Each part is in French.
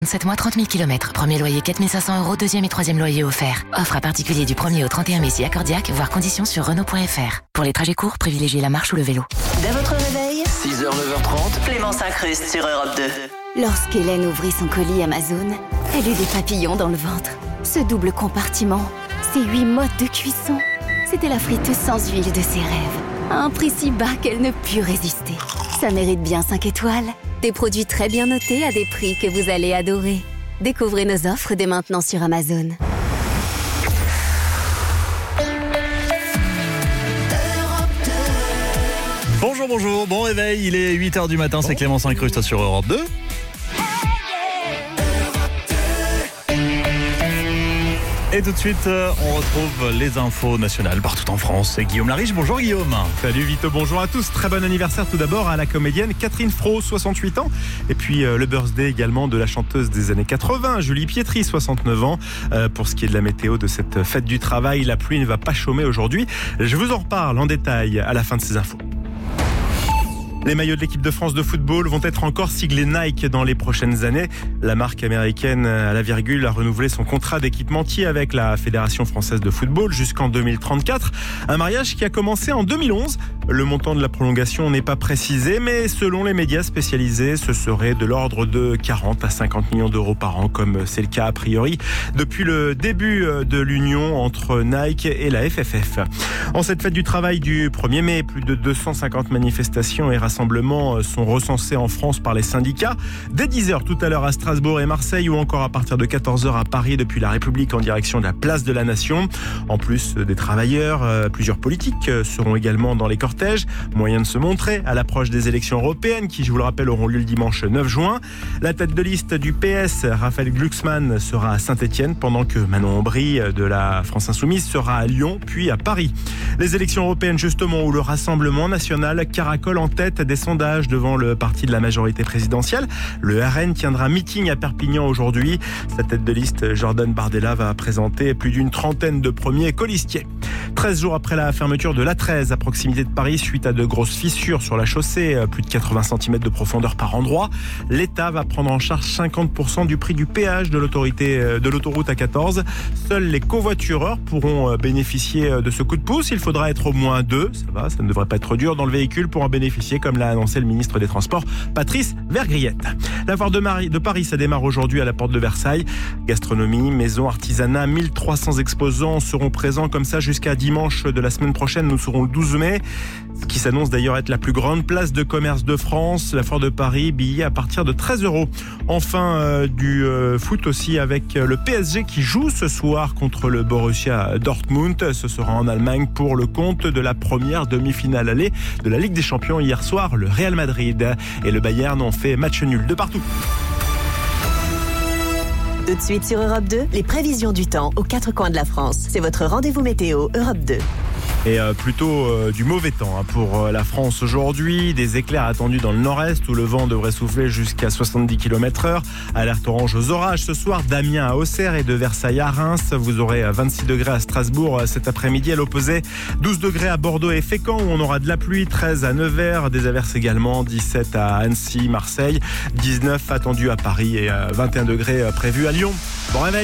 7 mois, 30 000 km. Premier loyer 4 500 €, deuxième et troisième loyer offert. Offre à particulier du 1er au 31 mai si accordiaque, voire conditions sur Renault.fr. Pour les trajets courts, privilégiez la marche ou le vélo. Dès votre réveil, 6h, 9h30, Clément s'incruste sur Europe 2. Lorsqu'Hélène ouvrit son colis Amazon, elle eut des papillons dans le ventre. Ce double compartiment, ces 8 modes de cuisson, c'était la friteuse sans huile de ses rêves. À un prix si bas qu'elle ne put résister. Ça mérite bien 5 étoiles. Des produits très bien notés à des prix que vous allez adorer. Découvrez nos offres dès maintenant sur Amazon. Bonjour, bon réveil, il est 8h du matin, c'est Clément s'incruste sur Europe 2. Et tout de suite, on retrouve les infos nationales partout en France. C'est Guillaume Lariche. Bonjour Guillaume. Salut Vito, bonjour à tous. Très bon anniversaire tout d'abord à la comédienne Catherine Fro, 68 ans. Et puis le birthday également de la chanteuse des années 80, Julie Pietri, 69 ans. Pour ce qui est de la météo de cette fête du travail, la pluie ne va pas chômer aujourd'hui. Je vous en reparle en détail à la fin de ces infos. Les maillots de l'équipe de France de football vont être encore siglés Nike dans les prochaines années. La marque américaine à la virgule a renouvelé son contrat d'équipementier avec la Fédération française de football jusqu'en 2034. Un mariage qui a commencé en 2011. Le montant de la prolongation n'est pas précisé, mais selon les médias spécialisés, ce serait de l'ordre de 40 à 50 millions d'euros par an, comme c'est le cas a priori depuis le début de l'union entre Nike et la FFF. En cette fête du travail du 1er mai, plus de 250 manifestations et rassemblements sont recensés en France par les syndicats. Dès 10h tout à l'heure à Strasbourg et Marseille, ou encore à partir de 14h à Paris depuis la République en direction de la place de la Nation. En plus des travailleurs, plusieurs politiques seront également dans les cortèges. Moyen de se montrer à l'approche des élections européennes qui, je vous le rappelle, auront lieu le dimanche 9 juin. La tête de liste du PS, Raphaël Glucksmann, sera à Saint-Etienne pendant que Manon Aubry de la France Insoumise sera à Lyon puis à Paris. Les élections européennes justement où le Rassemblement national caracole en tête des sondages devant le parti de la majorité présidentielle. Le RN tiendra meeting à Perpignan aujourd'hui. Sa tête de liste, Jordan Bardella, va présenter plus d'une trentaine de premiers colistiers. 13 jours après la fermeture de l'A13 à proximité de Paris suite à de grosses fissures sur la chaussée, plus de 80 cm de profondeur par endroit, l'État va prendre en charge 50% du prix du péage de l'autoroute A14. Seuls les covoitureurs pourront bénéficier de ce coup de pouce. Il faudra être au moins 2, ça ne devrait pas être trop dur dans le véhicule pour en bénéficier, comme l'a annoncé le ministre des Transports, Patrice Vergriette. La foire de Paris, ça démarre aujourd'hui à la porte de Versailles. Gastronomie, maison, artisanat, 1300 exposants seront présents comme ça jusqu'à dimanche de la semaine prochaine. Nous serons le 12 mai, ce qui s'annonce d'ailleurs être la plus grande place de commerce de France. La foire de Paris, billets à partir de 13 €. Enfin, du foot aussi avec le PSG qui joue ce soir contre le Borussia Dortmund. Ce sera en Allemagne pour le compte de la première demi-finale aller de la Ligue des Champions. Hier soir, le Real Madrid et le Bayern ont fait match nul de partout. Tout de suite sur Europe 2, les prévisions du temps aux 4 coins de la France. C'est votre rendez-vous météo Europe 2. Et plutôt du mauvais temps pour la France aujourd'hui. Des éclairs attendus dans le nord-est où le vent devrait souffler jusqu'à 70 km/h. Alerte orange aux orages ce soir d'Amiens à Auxerre et de Versailles à Reims. Vous aurez 26 degrés à Strasbourg cet après-midi. À l'opposé, 12 degrés à Bordeaux et Fécamp où on aura de la pluie. 13 à Nevers, des averses également. 17 à Annecy, Marseille. 19 attendus à Paris et 21 degrés prévus à Lyon. Bon réveil.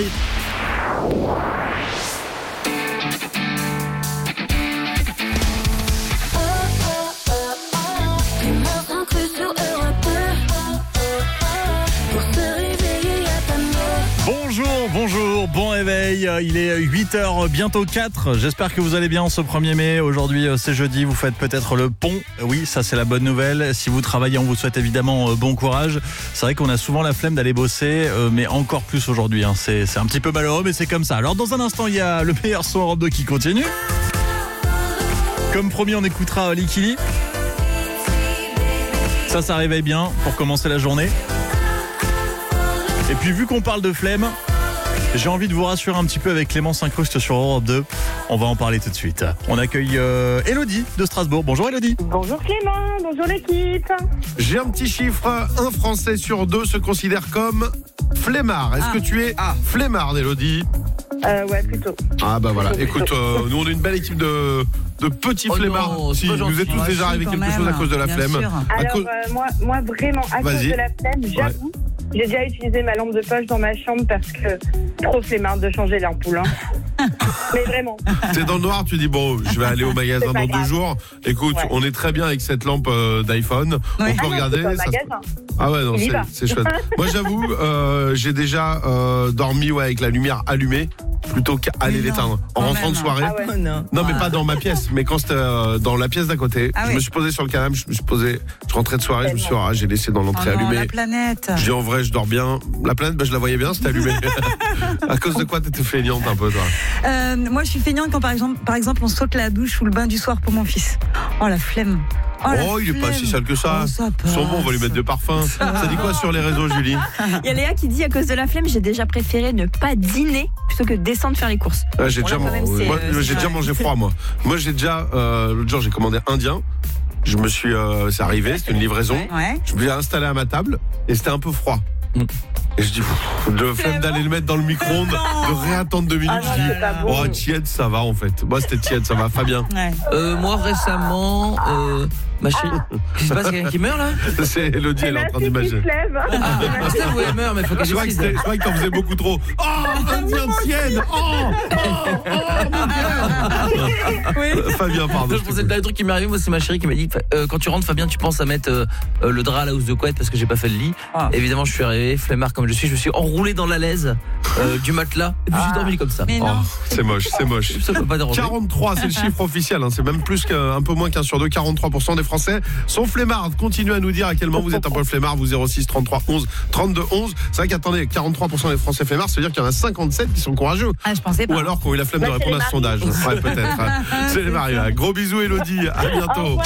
Bonjour, bon réveil, il est 8h, bientôt 4, j'espère que vous allez bien ce 1er mai, aujourd'hui c'est jeudi, vous faites peut-être le pont, oui ça c'est la bonne nouvelle, si vous travaillez on vous souhaite évidemment bon courage, c'est vrai qu'on a souvent la flemme d'aller bosser, mais encore plus aujourd'hui, c'est un petit peu malheureux mais c'est comme ça. Alors dans un instant il y a le meilleur son Europe 2 qui continue, comme promis on écoutera Likili, ça réveille bien pour commencer la journée. Et puis vu qu'on parle de flemme, j'ai envie de vous rassurer un petit peu avec Clément s'incruste sur Europe 2. On va en parler tout de suite. On accueille Elodie de Strasbourg. Bonjour Elodie. Bonjour Clément, bonjour l'équipe. J'ai un petit chiffre, un Français sur 2 se considère comme flemmard. Est-ce que tu es flemmard, Elodie ? Ouais, plutôt. Ah bah voilà, écoute, nous on est une belle équipe de petits flemmards. Non, si, nous est tous déjà arrivé quelque chose à cause de la flemme. Alors moi vraiment, à cause de la flemme, j'avoue. J'ai déjà utilisé ma lampe de poche dans ma chambre parce que trop flemmard de changer l'ampoule. Mais vraiment. T'es dans le noir, tu dis bon, je vais aller au magasin C'est pas dans grave. 2 jours. Écoute, on est très bien avec cette lampe d'iPhone. On peut regarder. C'est pas ça- un magasin. Ah ouais, non, Il y va. c'est chouette. Moi, j'avoue, j'ai déjà dormi avec la lumière allumée plutôt qu'aller l'éteindre en rentrant de soirée. Ah ouais. Non, mais pas dans ma pièce, mais quand c'était dans la pièce d'à côté. Ah je oui. me suis posé sur le canapé, je rentrais de soirée, je me suis dit, j'ai laissé dans l'entrée Oh non, allumée. la planète. Je dis en vrai, je dors bien. La planète, je la voyais bien, c'était allumé. À cause de quoi t'étais feignante un peu, toi? Moi, je suis feignante quand, par exemple, on saute la douche ou le bain du soir pour mon fils. Oh, la flemme. Oh, il est pas si sale que ça. Oh, ça Ils sont bons, on va passe. lui mettre de parfum. Ça dit quoi sur les réseaux, Julie? Il y a Léa qui dit à cause de la flemme, j'ai déjà préféré ne pas dîner plutôt que descendre faire les courses. Ah, j'ai Bon, déjà, là, quand même, c'est, moi, c'est j'ai déjà vrai. mangé froid, moi. Moi, j'ai déjà, l'autre jour, j'ai commandé indien. Je me suis, c'est arrivé, c'était une livraison. Ouais. Je me suis installé à ma table et c'était un peu froid. Et je dis, le flemme d'aller le mettre dans le micro-ondes, de réattendre 2 minutes. Ah non, je dis, c'est pas bon. oh, tiède, ça va en fait. Moi, c'était tiède, ça va, Fabien. Ouais. Moi récemment, ma chérie. Qu'est-ce qui se passe? Il y a quelqu'un qui meurt là? C'est Elodie, elle est en train d'imaginer. Se lève. Ah, oui, elle meurt, mais il faut qu'elle Je crois que décide. t'en faisais beaucoup trop. Oh, indien tiède. Fabien, pardon. Je pensais le dernier truc qui m'est arrivé, moi c'est ma chérie qui m'a dit quand tu rentres Fabien, tu penses à mettre le drap à la housse de couette parce que j'ai pas fait le lit. Ah. Évidemment, je suis arrivé flemmard comme je me suis enroulé dans la laise du matelas et puis j'ai dormi comme ça. Mais non. Oh, c'est moche, c'est moche. Ça peut pas déranger. 43, c'est le chiffre officiel, hein. C'est même plus un peu moins qu'un sur deux. 43% des Français sont flemmards. Continuez à nous dire à quel moment vous êtes un peu flemmard. Vous 06 33 11 32 11. C'est vrai qu'attendez, 43% des Français flemmards, ça veut dire qu'il y en a 57 qui sont courageux. Ah, je pensais pas. Ou alors qui ont eu la flemme de Bah, c'est répondre les à ce sondage. Ouais, peut-être. C'est les maris. Ouais. Gros bisous, Elodie. À Au bientôt. revoir.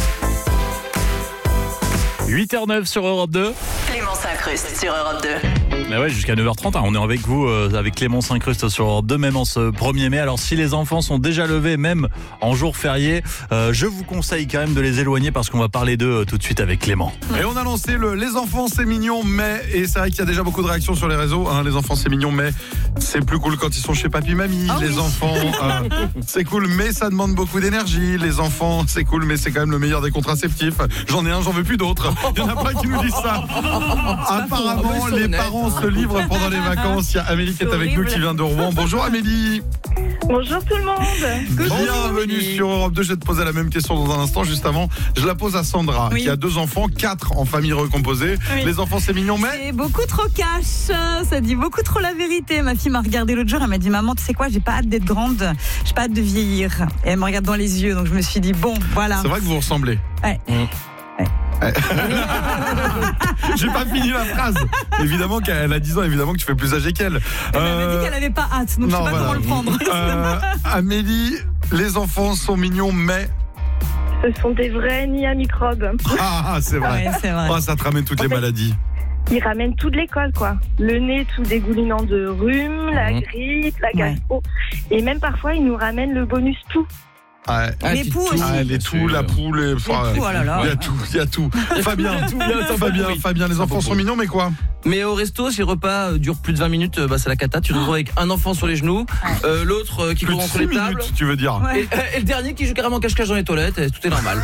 H09 sur Europe 2. Clément s'incruste sur Europe 2. Mais ouais, jusqu'à 9h30, on est avec vous, avec Clément S'incruste sur Europe 2, même en ce 1er mai. Alors si les enfants sont déjà levés, même en jour férié, je vous conseille quand même de les éloigner parce qu'on va parler d'eux tout de suite avec Clément. Et on a lancé le Les enfants c'est mignon, mais, et c'est vrai qu'il y a déjà beaucoup de réactions sur les réseaux, hein, les enfants c'est mignon, mais c'est plus cool quand ils sont chez papy mamie. Les enfants c'est cool, mais ça demande beaucoup d'énergie. Les enfants c'est cool, mais c'est quand même le meilleur des contraceptifs. J'en ai un, j'en veux plus d'autres. Il y en a plein qui nous disent ça. Apparemment les parents se livrent pendant les vacances. Il y a Amélie qui est avec nous, qui vient de Rouen. Bonjour Amélie. Bonjour tout le monde. Bienvenue sur Europe 2. Je vais te poser la même question dans un instant. Juste avant, je la pose à Sandra, qui a 2 enfants, 4 en famille recomposée. Les enfants c'est mignon, mais c'est beaucoup trop cash. Ça dit beaucoup trop la vérité. Ma fille m'a regardé l'autre jour, elle m'a dit maman, tu sais quoi, j'ai pas hâte d'être grande, j'ai pas hâte de vieillir. Et elle me regarde dans les yeux, donc je me suis dit bon, voilà. C'est vrai que vous ressemblez. Ouais. J'ai pas fini la phrase. Évidemment qu'elle a 10 ans, évidemment que tu fais plus âgé qu'elle. Elle m'avait dit qu'elle avait pas hâte, donc je sais pas comment le prendre. Amélie, les enfants sont mignons, mais Ce sont des vrais nids à microbes. Ah, c'est vrai. Ouais, c'est vrai. Oh, ça te ramène toutes les maladies. Ils ramènent tout de l'école, quoi. Le nez tout dégoulinant de rhume, la grippe, la gastro. Et même parfois, ils nous ramènent le bonus tout. Ouais. Les poux aussi. Les toux, la poule, oh là là. il y a tout. Fabien, les enfants sont mignons, mais quoi? Mais au resto, si le repas dure plus de 20 minutes, c'est la cata. Tu te retrouves avec un enfant sur les genoux, l'autre qui court entre les tables. Tu veux dire? Et le dernier qui joue carrément cache-cache dans les toilettes. Et tout est normal.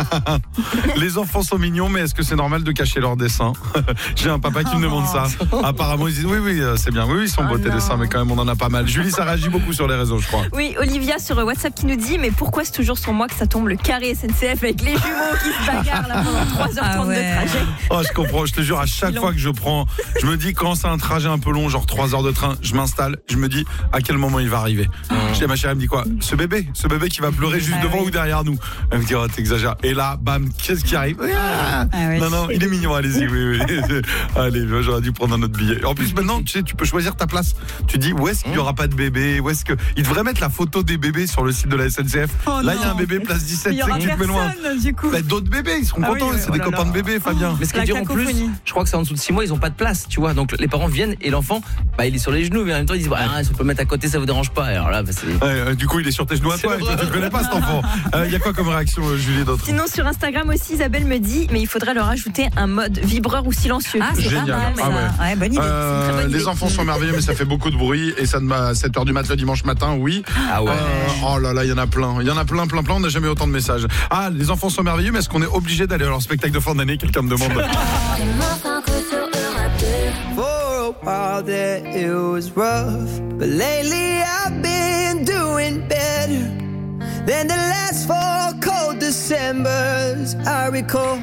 Les enfants sont mignons, mais est-ce que c'est normal de cacher leurs dessins? J'ai un papa qui me demande ça. Apparemment, ils disent oui, c'est bien. Oui, ils sont beaux tes dessins, mais quand même, on en a pas mal. Julie, ça réagit beaucoup sur les réseaux, je crois. Oui, Olivia sur WhatsApp qui nous dit mais pourquoi c'est toujours sur moi que ça tombe le carré SNCF avec les jumeaux qui se bagarrent là pendant 3h30 de trajet. Oh, je comprends, je te jure, à chaque fois que je me dis quand c'est un trajet un peu long, genre 3 heures de train, je m'installe, je me dis à quel moment il va arriver. Je dis à ma chérie, elle me dit quoi? Ce bébé qui va pleurer juste devant ou derrière nous. Elle me dit oh, t'exagères. Et là, bam, qu'est-ce qui arrive? Non, il est mignon, allez-y, oui. Allez, j'aurais dû prendre un autre billet. En plus, maintenant, tu sais, tu peux choisir ta place. Tu dis où est-ce qu'il n'y aura pas de bébé? Où est-ce que il devrait mettre la photo des bébés sur le site de la SNCF? Là, il y a un bébé place 17, il y aura c'est que tu te mets loin. Du coup. D'autres bébés, ils seront contents, c'est des copains de bébés, Fabien. Mais ce qui est dur en plus, je crois que c'est en dessous de 6 mois, ils ont pas de place, tu vois. Donc les parents viennent et l'enfant, il est sur les genoux, mais en même temps ils disent si on peut le mettre à côté, ça vous dérange pas. Alors là, c'est... du coup, il est sur tes genoux à toi. Et toi, tu le connais pas cet enfant. Il y a quoi comme réaction, Julie, d'autres? Sinon sur Instagram aussi, Isabelle me dit mais il faudrait leur ajouter un mode vibreur ou silencieux. C'est génial. pas mal, ça. Ouais, bonne idée. Les enfants sont merveilleux, mais ça fait beaucoup de bruit et ça à 7h du matin le dimanche matin, oui. Oh là là, il y en a plein. Il y en a plein. On n'a jamais autant de messages. Les enfants sont merveilleux, mais est-ce qu'on est obligé d'aller à leur spectacle de fin d'année? Quelqu'un me demande. For a while there it was rough, but lately I've been doing better than the last 4 cold Decembers I recall.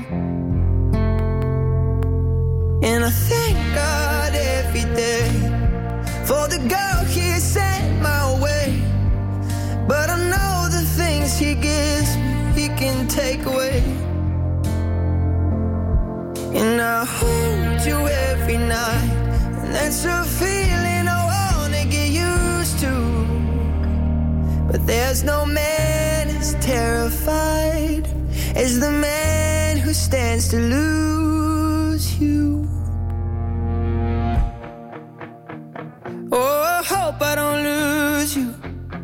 And I thank God every day for the girl He sent my way. But I know the things He gives me He can take away. And I hold you every night, and that's a feeling I wanna get used to. But there's no man as terrified as the man who stands to lose you. Oh, I hope I don't lose you.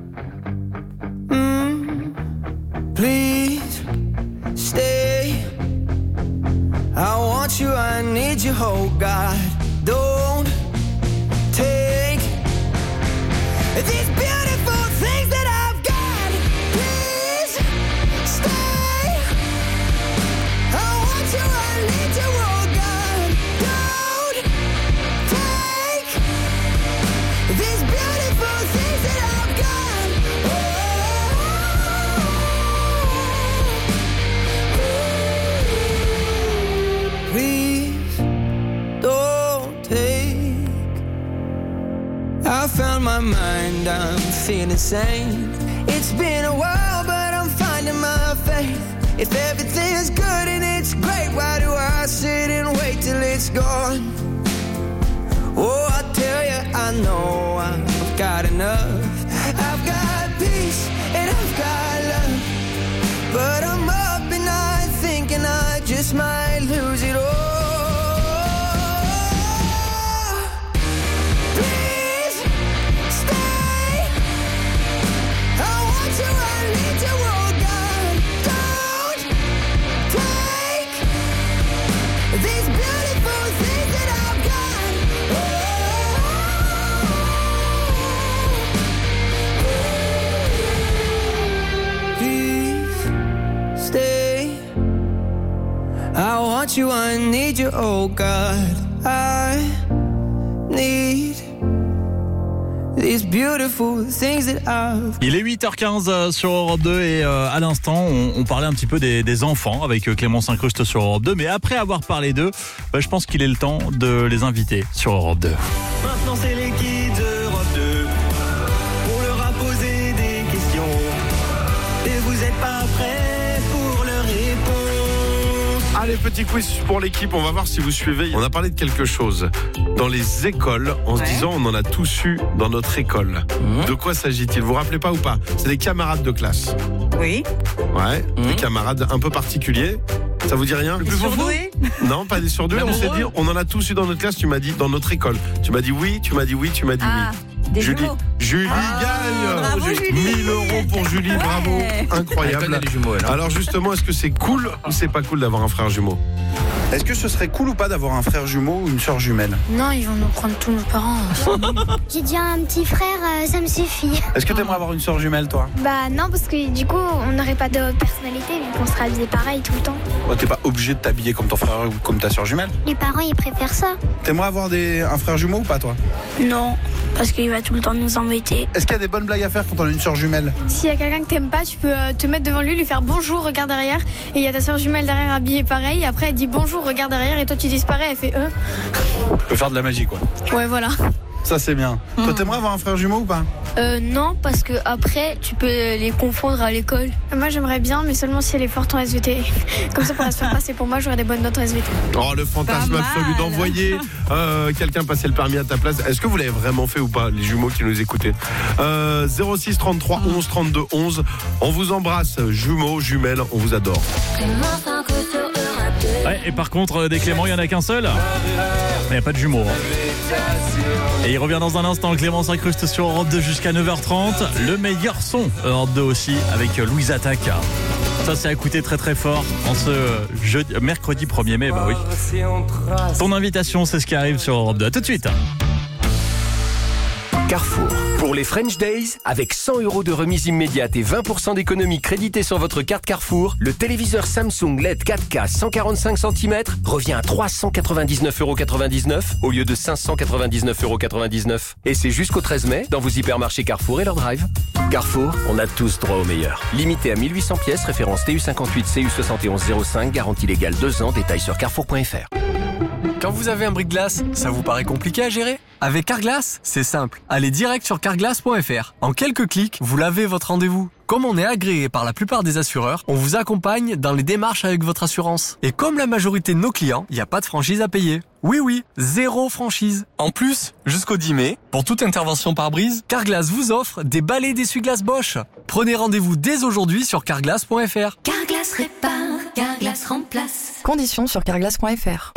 Please stay. I want you, I need you, oh God. Don't take these beautiful things that I've got. Please stay. I want you, I need you, oh God. Don't take these beautiful things that I've got. Please don't take. I found my mind, I'm feeling sane. It's been a while, but I'm finding my faith. If everything's good and it's great, why do I sit and wait till it's gone? Oh, I tell you, I know I've got enough. I've got peace and I've got love, but I'm up and night thinking I just might lose it all. you, I need you, oh God. I need these beautiful things that I've... Il est 8h15 sur Europe 2 et à l'instant, on parlait un petit peu des enfants avec Clémence Incruste sur Europe 2. Mais après avoir parlé d'eux, je pense qu'il est le temps de les inviter sur Europe 2. Maintenant c'est l'équipe d'Europe 2 pour leur poser des questions. Et vous êtes pas prêts pour leur réponse. Allez, petit quiz pour l'équipe, on va voir si vous suivez. On a parlé de quelque chose dans les écoles en se disant on en a tous eu dans notre école. De quoi s'agit-il? Vous vous rappelez pas ou pas? C'est des camarades de classe. Oui. Ouais, des camarades un peu particuliers. Ça vous dit rien? Des surdoués? Non, pas des surdoués. On s'est dit on en a tous eu dans notre classe. Tu m'as dit dans notre école. Tu m'as dit oui, tu m'as dit oui, tu m'as dit oui. Des Julie, jumeaux. Julie gagne. Bravo, Julie. 1000 € pour Julie, bravo, incroyable. Elle connaît les jumeaux, elle, hein. Alors justement, est-ce que c'est cool ou c'est pas cool d'avoir un frère jumeau? Est-ce que ce serait cool ou pas d'avoir un frère jumeau ou une sœur jumelle? Non, ils vont nous prendre tous nos parents. J'ai déjà un petit frère, ça me suffit. Est-ce que t'aimerais avoir une sœur jumelle, toi? Bah non, parce que du coup, on n'aurait pas de personnalité vu qu'on sera habillés pareil tout le temps. T'es pas obligé de t'habiller comme ton frère ou comme ta sœur jumelle? Les parents, ils préfèrent ça. T'aimerais avoir un frère jumeau ou pas, toi? Non, parce qu'il va tout le temps nous embêter. Est-ce qu'il y a des bonnes blagues à faire quand on a une sœur jumelle? S'il y a quelqu'un que t'aimes pas, tu peux te mettre devant lui faire bonjour, regarde derrière. Et il y a ta sœur jumelle derrière habillée pareil. Et après, elle dit bonjour, regarde derrière. Et toi, tu disparais. Elle fait On peut faire de la magie, quoi. Ouais, voilà. Ça, c'est bien. Toi, t'aimerais avoir un frère jumeau ou pas? Non, parce que après, tu peux les confondre à l'école. Moi, j'aimerais bien, mais seulement si elle est forte en SVT. Comme ça, pourra se faire passer pour moi, j'aurai des bonnes notes en SVT. Oh, le fantasme absolu d'envoyer quelqu'un passer le permis à ta place. Est-ce que vous l'avez vraiment fait ou pas, les jumeaux qui nous écoutaient? 06 33 11 32 11. On vous embrasse, jumeaux, jumelles, on vous adore. Ouais, et par contre, des Clément, il n'y en a qu'un seul. Il n'y a pas de jumeaux. Et il revient dans un instant, Clémence Incruste sur Europe 2 jusqu'à 9h30. Le meilleur son Europe 2 aussi avec Louise Attaque. Ça, c'est à écouter très très fort en ce mercredi 1er mai. Bah oui. Ton invitation, c'est ce qui arrive sur Europe 2. À tout de suite. Carrefour. Pour les French Days, avec 100 € de remise immédiate et 20% d'économie créditée sur votre carte Carrefour, le téléviseur Samsung LED 4K 145 cm revient à 399,99 € au lieu de 599,99 €. Et c'est jusqu'au 13 mai dans vos hypermarchés Carrefour et leur drive. Carrefour, on a tous droit au meilleur. Limité à 1800 pièces, référence TU58 CU7105, garantie légale 2 ans, détails sur carrefour.fr. Quand vous avez un bris-de-glace, ça vous paraît compliqué à gérer? Avec Carglass, c'est simple. Allez direct sur carglass.fr. En quelques clics, vous lavez votre rendez-vous. Comme on est agréé par la plupart des assureurs, on vous accompagne dans les démarches avec votre assurance. Et comme la majorité de nos clients, il n'y a pas de franchise à payer. Oui, 0 franchise. En plus, jusqu'au 10 mai, pour toute intervention par brise, Carglass vous offre des balais d'essuie-glace Bosch. Prenez rendez-vous dès aujourd'hui sur carglass.fr. Carglass répare, Carglass remplace. Conditions sur carglass.fr.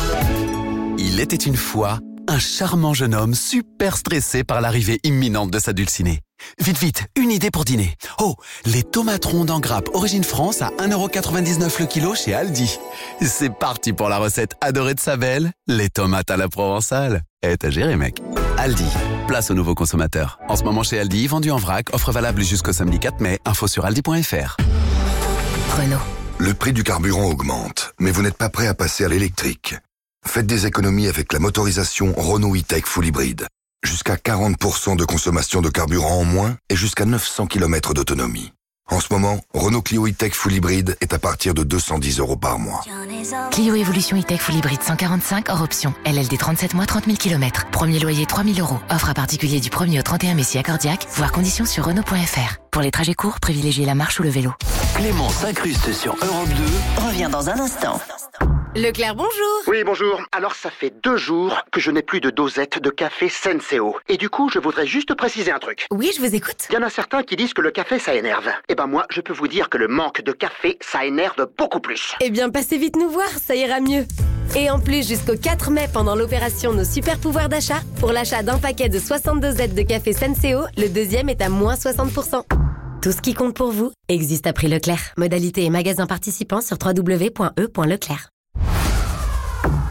Il était une fois un charmant jeune homme super stressé par l'arrivée imminente de sa dulcinée. Vite, une idée pour dîner. Oh, les tomates rondes en grappe Origine France à 1,99 € le kilo chez Aldi. C'est parti pour la recette adorée de sa belle, les tomates à la provençale. T'as géré, mec. Aldi, place aux nouveaux consommateurs. En ce moment chez Aldi, vendu en vrac, offre valable jusqu'au samedi 4 mai, info sur aldi.fr. Renault. Le prix du carburant augmente, mais vous n'êtes pas prêt à passer à l'électrique. Faites des économies avec la motorisation Renault E-Tech Full Hybrid. Jusqu'à 40% de consommation de carburant en moins et jusqu'à 900 km d'autonomie. En ce moment, Renault Clio E-Tech Full Hybrid est à partir de 210 € par mois. Clio Evolution E-Tech Full Hybrid 145 hors option. LLD 37 mois, 30 000 km. Premier loyer 3 000 €. Offre à particulier du 1er au 31 mai si accordiaque. Voir conditions sur Renault.fr. Pour les trajets courts, privilégiez la marche ou le vélo. Clémence Incruste sur Europe 2 revient dans un instant. Leclerc, bonjour. Oui, bonjour. Alors, ça fait 2 jours que je n'ai plus de dosette de café Senseo. Et du coup, je voudrais juste préciser un truc. Oui, je vous écoute. Il y en a certains qui disent que le café, ça énerve. Eh ben moi, je peux vous dire que le manque de café, ça énerve beaucoup plus. Eh bien, passez vite nous voir, ça ira mieux. Et en plus, jusqu'au 4 mai, pendant l'opération Nos Super Pouvoirs d'achat, pour l'achat d'un paquet de 62 dosettes de café Senseo, le deuxième est à moins 60%. Tout ce qui compte pour vous existe à prix Leclerc. Modalité et magasin participants sur www.e.leclerc.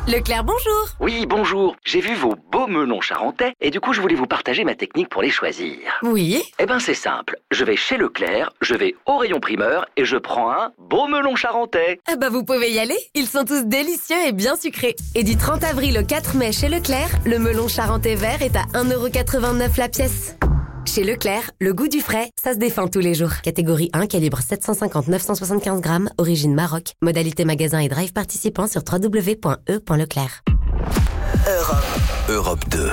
Leclerc, bonjour. Oui, bonjour. J'ai vu vos beaux melons charentais et du coup, je voulais vous partager ma technique pour les choisir. Oui. Eh ben, c'est simple. Je vais chez Leclerc, je vais au rayon primeur et je prends un beau melon charentais. Ah bah vous pouvez y aller. Ils sont tous délicieux et bien sucrés. Et du 30 avril au 4 mai chez Leclerc, le melon charentais vert est à 1,89€ la pièce. Chez Leclerc, le goût du frais, ça se défend tous les jours. Catégorie 1, calibre 750-975 grammes, origine Maroc. Modalité magasin et drive participant sur www.e.leclerc. Europe 2.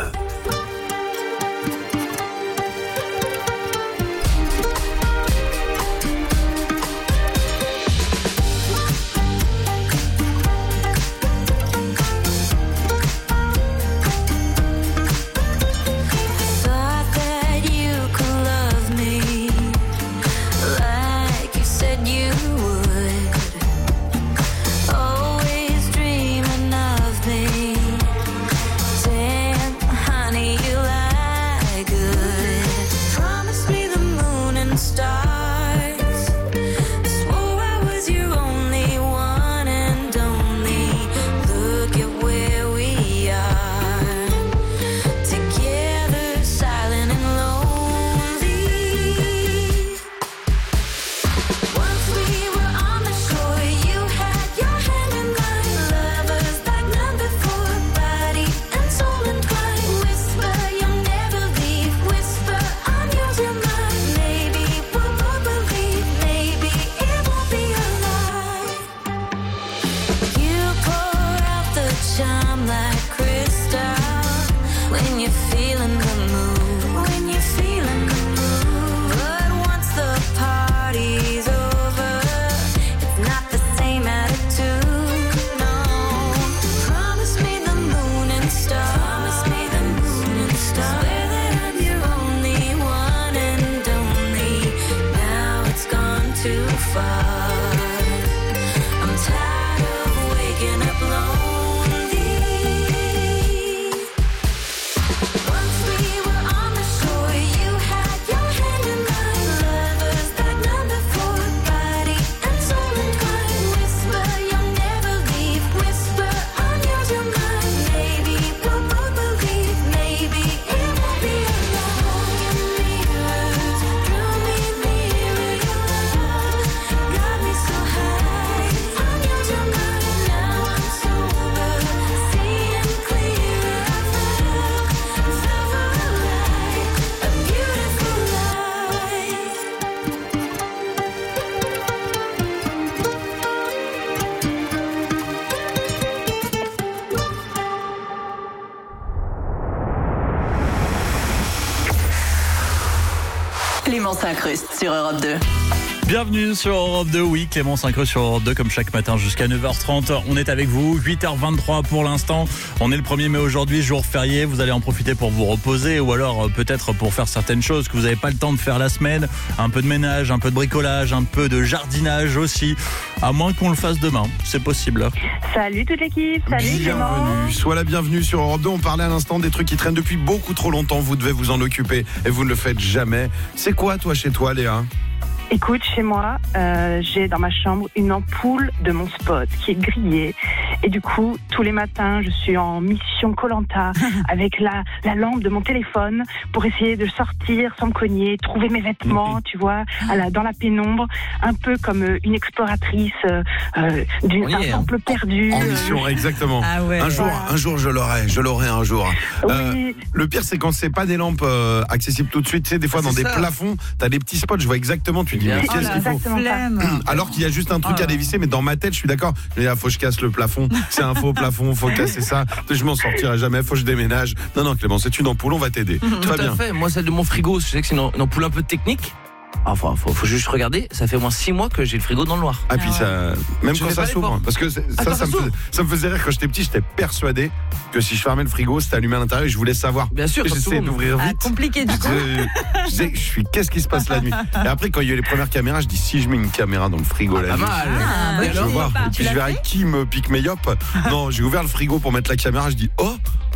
Clément s'incruste sur Europe 2. Bienvenue sur Europe 2, oui, Clément s'incruste sur Europe 2 comme chaque matin jusqu'à 9h30. On est avec vous, 8h23 pour l'instant. On est le 1er mai aujourd'hui, jour férié. Vous allez en profiter pour vous reposer ou alors peut-être pour faire certaines choses que vous n'avez pas le temps de faire la semaine. Un peu de ménage, un peu de bricolage, un peu de jardinage aussi. À moins qu'on le fasse demain, c'est possible. Salut toute l'équipe, salut Clément. Bienvenue, sois la bienvenue sur Europe 2. On parlait à l'instant des trucs qui traînent depuis beaucoup trop longtemps. Vous devez vous en occuper et vous ne le faites jamais. C'est quoi toi chez toi, Léa ? Écoute, chez moi, j'ai dans ma chambre une ampoule de mon spot qui est grillée. Et du coup, tous les matins, je suis en mission Koh-Lanta avec la lampe de mon téléphone pour essayer de sortir sans me cogner, trouver mes vêtements, tu vois, dans la pénombre, un peu comme une exploratrice d'un temple perdu. En mission, exactement. Ah ouais. Un jour, je l'aurai un jour. Oui. Le pire, c'est quand c'est pas des lampes accessibles tout de suite. Tu sais, des fois, dans des plafonds, t'as des petits spots, je vois exactement, tu dis, mais qu'est-ce qu'il faut ? Alors qu'il y a juste un truc à dévisser, mais dans ma tête, je suis d'accord. Il faut que je casse le plafond. C'est un faux plafond, faut casser ça. Je m'en sortirai jamais, faut que je déménage. Non, Clément, c'est une ampoule, on va t'aider. Tout à fait. Moi, celle de mon frigo, je sais que c'est une ampoule un peu technique. Enfin, faut juste regarder. Ça fait au moins 6 mois que j'ai le frigo dans le noir. Ah, puis ça, même quand ça s'ouvre. Parce que ça me faisait rire quand j'étais petit. J'étais persuadé que si je fermais le frigo, c'était allumé à l'intérieur et je voulais savoir. Bien sûr, j'essayais d'ouvrir vite. Compliqué du coup. Qu'est-ce qui se passe la nuit ? Et après, quand il y a eu les premières caméras, je dis si je mets une caméra dans le frigo la nuit. Pas mal. Je vais voir. Et puis je verrai qui me pique mes yopes. Non, j'ai ouvert le frigo pour mettre la caméra. Je dis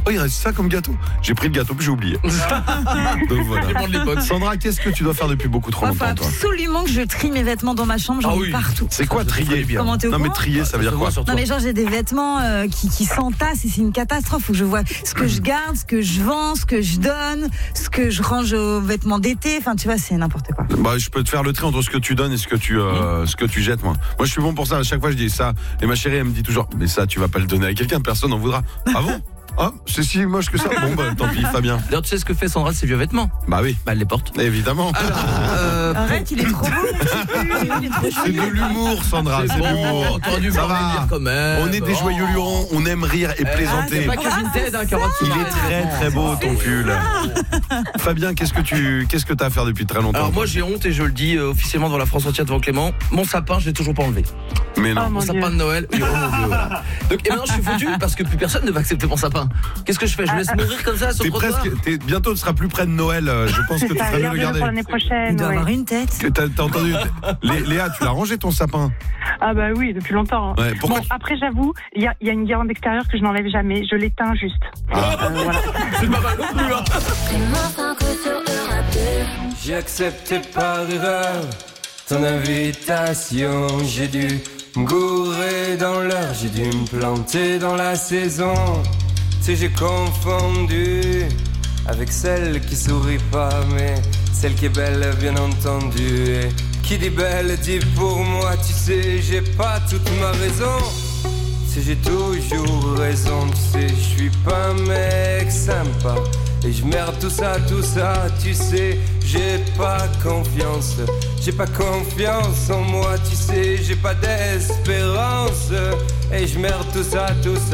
Oh, il reste ça comme gâteau. J'ai pris le gâteau, puis j'ai oublié. Donc voilà. Sandra, qu'est-ce que tu dois faire depuis beaucoup trop longtemps, toi? Absolument que je trie mes vêtements dans ma chambre, j'en ai partout. C'est quoi trier? Comment t'es au Non, mais courant trier, ça veut dire quoi? Non, mais genre, j'ai des vêtements qui s'entassent et c'est une catastrophe. Faut que je vois ce que je garde, ce que je vends, ce que je donne, ce que je range aux vêtements d'été. Enfin, tu vois, c'est n'importe quoi. Bah, je peux te faire le tri entre ce que tu donnes et ce que tu jettes, moi. Moi, je suis bon pour ça. À chaque fois, je dis ça. Et ma chérie, elle me dit toujours, mais ça, tu vas pas le donner à quelqu'un, personne n'en voudra. Ah bon? Ah, c'est si moche que ça. Bon, bah, tant pis, Fabien. D'ailleurs, tu sais ce que fait Sandra de ses vieux vêtements? Bah oui. Bah, elle les porte. Évidemment. Arrête, il est trop beau. C'est de l'humour, Sandra. C'est de l'humour. Ça va. Quand même. On est des joyeux lurons. On aime rire et plaisanter. C'est pas que Vinted, hein, Il est très très beau ton pull. Fabien, qu'est-ce que t'as à faire depuis très longtemps? Alors moi j'ai honte et je le dis officiellement devant la France entière, devant Clément. Mon sapin, je l'ai toujours pas enlevé. Mais non. Mon sapin de Noël. Voilà. Donc et maintenant je suis foutu parce que plus personne ne va accepter mon sapin. Qu'est-ce que je fais? Je laisse mourir comme ça sur le trottoir? Bientôt tu seras plus près de Noël. Je pense que tu ferais mieux de le garder. Pour l'année prochaine. Il doit avoir une tête. T'as entendu? Léa, tu l'as rangé ton sapin? Ah bah oui, depuis longtemps. Ouais, pourquoi après j'avoue, il y a une guirlande extérieure que je n'enlève jamais. Je l'éteins juste. Voilà. C'est pas mal non plus, hein. J'ai accepté par erreur ton invitation. J'ai dû me gourer dans l'heure, j'ai dû me planter dans la saison. Tu sais, j'ai confondu avec celle qui sourit pas, mais celle qui est belle, bien entendu. Et qui dit belle dit pour moi, tu sais, j'ai pas toute ma raison. Tu sais, j'ai toujours raison, tu sais, je suis pas un mec sympa. Et je merde tout ça, tu sais, j'ai pas confiance en moi, tu sais, j'ai pas d'espérance. Et je merde tout ça.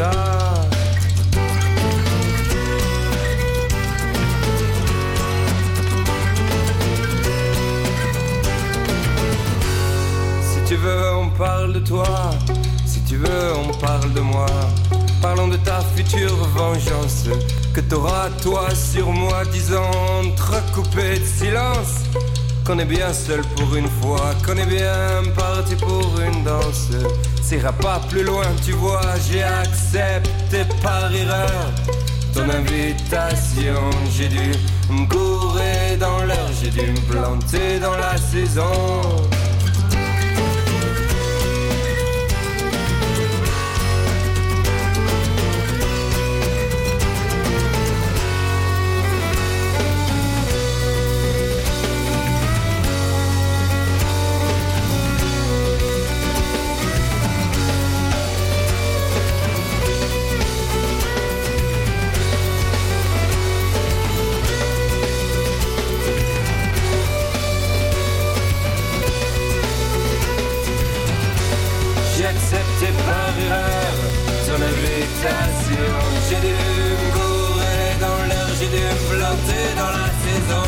Si tu veux, on parle de toi, si tu veux, on parle de moi. Parlons de ta future vengeance que t'auras toi sur moi, disant entrecoupé de silence qu'on est bien seul pour une fois, qu'on est bien parti pour une danse. Ça ira pas plus loin, tu vois, j'ai accepté par erreur ton invitation. J'ai dû me gourer dans l'heure, j'ai dû me planter dans la saison. J'ai dû me gourer dans l'heure, j'ai dû me planter dans la saison.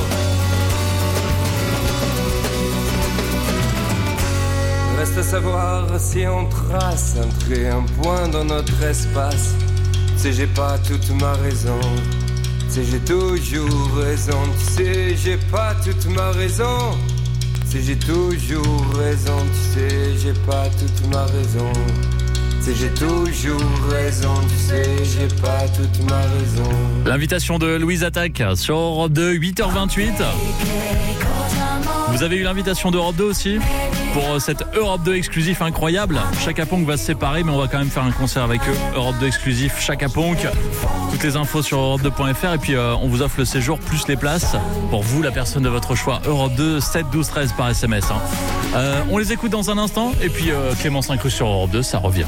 Reste à savoir si on trace un trait, un point dans notre espace. Tu sais, j'ai pas toute ma raison. Tu sais, j'ai toujours raison. Tu sais, j'ai pas toute ma raison. Tu sais, j'ai toujours raison. Tu sais, j'ai pas toute ma raison. Tu sais, j'ai toujours raison, tu sais, j'ai pas toute ma raison. L'invitation de Louise Attaque sur Europe 2, 8h28. Vous avez eu l'invitation d'Europe 2 aussi pour cette Europe 2 exclusif incroyable. Chaka Ponk va se séparer, mais on va quand même faire un concert avec eux. Europe 2 exclusif, Chaka Ponk. Toutes les infos sur europe2.fr et puis on vous offre le séjour plus les places pour vous, la personne de votre choix. Europe 2, 7 12 13 par SMS. On les écoute dans un instant et puis Clément 5 sur Europe 2, ça revient.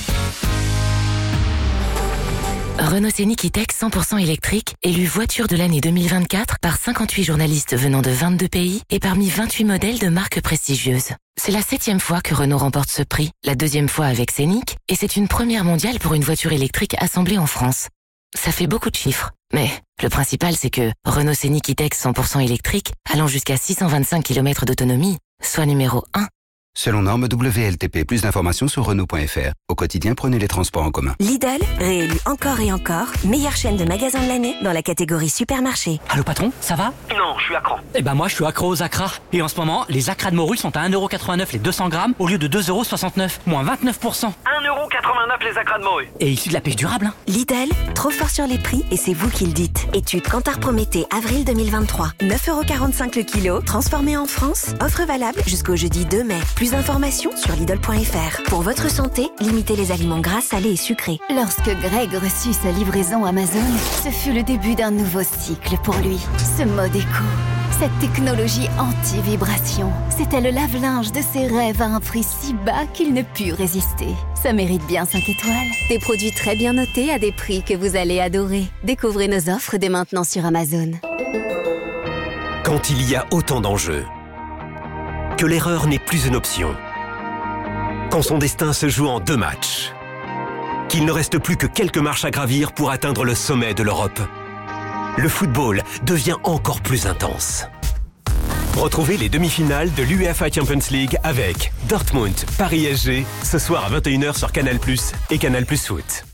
Renault Scénic E-Tech 100% électrique, élu voiture de l'année 2024 par 58 journalistes venant de 22 pays et parmi 28 modèles de marques prestigieuses. C'est la 7e fois que Renault remporte ce prix, la 2e fois avec Scénic, et c'est une première mondiale pour une voiture électrique assemblée en France. Ça fait beaucoup de chiffres, mais le principal c'est que Renault Scénic E-Tech 100% électrique, allant jusqu'à 625 km d'autonomie, soit numéro 1. Selon norme WLTP, plus d'informations sur Renault.fr. Au quotidien, prenez les transports en commun. Lidl, réélu encore et encore, meilleure chaîne de magasins de l'année dans la catégorie supermarché. Allô patron, ça va? Non, je suis accro. Eh ben moi je suis accro aux acras. Et en ce moment, les acras de morue sont à 1,89€ les 200 grammes au lieu de 2,69€, moins 29%. 1,89€ les acras de morue. Et issu de la pêche durable, hein. Lidl, trop fort sur les prix et c'est vous qui le dites. Étude Kantar Prométhée, avril 2023. 9,45€ le kilo, transformé en France. Offre valable jusqu'au jeudi 2 mai. Plus d'informations sur Lidl.fr. Pour votre santé, limitez les aliments gras, salés et sucrés. Lorsque Greg reçut sa livraison Amazon, ce fut le début d'un nouveau cycle pour lui. Ce mode éco, cette technologie anti-vibration, c'était le lave-linge de ses rêves à un prix si bas qu'il ne put résister. Ça mérite bien 5 étoiles. Des produits très bien notés à des prix que vous allez adorer. Découvrez nos offres dès maintenant sur Amazon. Quand il y a autant d'enjeux, que l'erreur n'est plus une option, quand son destin se joue en 2 matchs, qu'il ne reste plus que quelques marches à gravir pour atteindre le sommet de l'Europe, le football devient encore plus intense. Retrouvez les demi-finales de l'UEFA Champions League avec Dortmund, Paris SG, ce soir à 21h sur Canal+ et Canal+ Foot.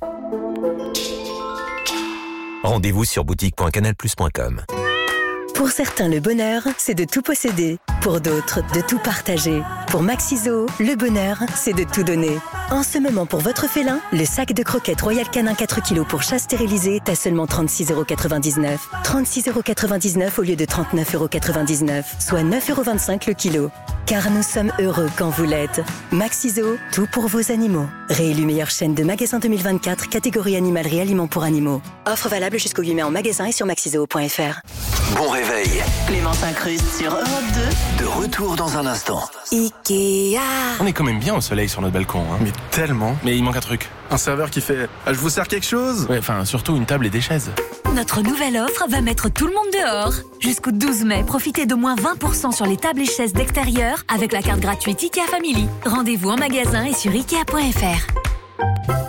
Rendez-vous sur boutique.canalplus.com. Pour certains, le bonheur, c'est de tout posséder. Pour d'autres, de tout partager. Pour Maxiso, le bonheur, c'est de tout donner. En ce moment, pour votre félin, le sac de croquettes Royal Canin 4 kg pour chat stérilisé est à seulement 36,99€. 36,99€ au lieu de 39,99€, soit 9,25€ le kilo. Car nous sommes heureux quand vous l'êtes. Maxiso, tout pour vos animaux. Réélu meilleure chaîne de magasins 2024, catégorie animalerie aliments pour animaux. Offre valable jusqu'au 8 mai en magasin et sur maxiso.fr. Bon réveil. Clémence incruste sur Europe 2. De retour dans un instant. Ikea. On est quand même bien au soleil sur notre balcon. Hein. Mais tellement. Mais il manque un truc. Un serveur qui fait « Je vous sers quelque chose ?» Ouais, enfin, surtout une table et des chaises. Notre nouvelle offre va mettre tout le monde dehors. Jusqu'au 12 mai, profitez de moins 20% sur les tables et chaises d'extérieur avec la carte gratuite Ikea Family. Rendez-vous en magasin et sur Ikea.fr.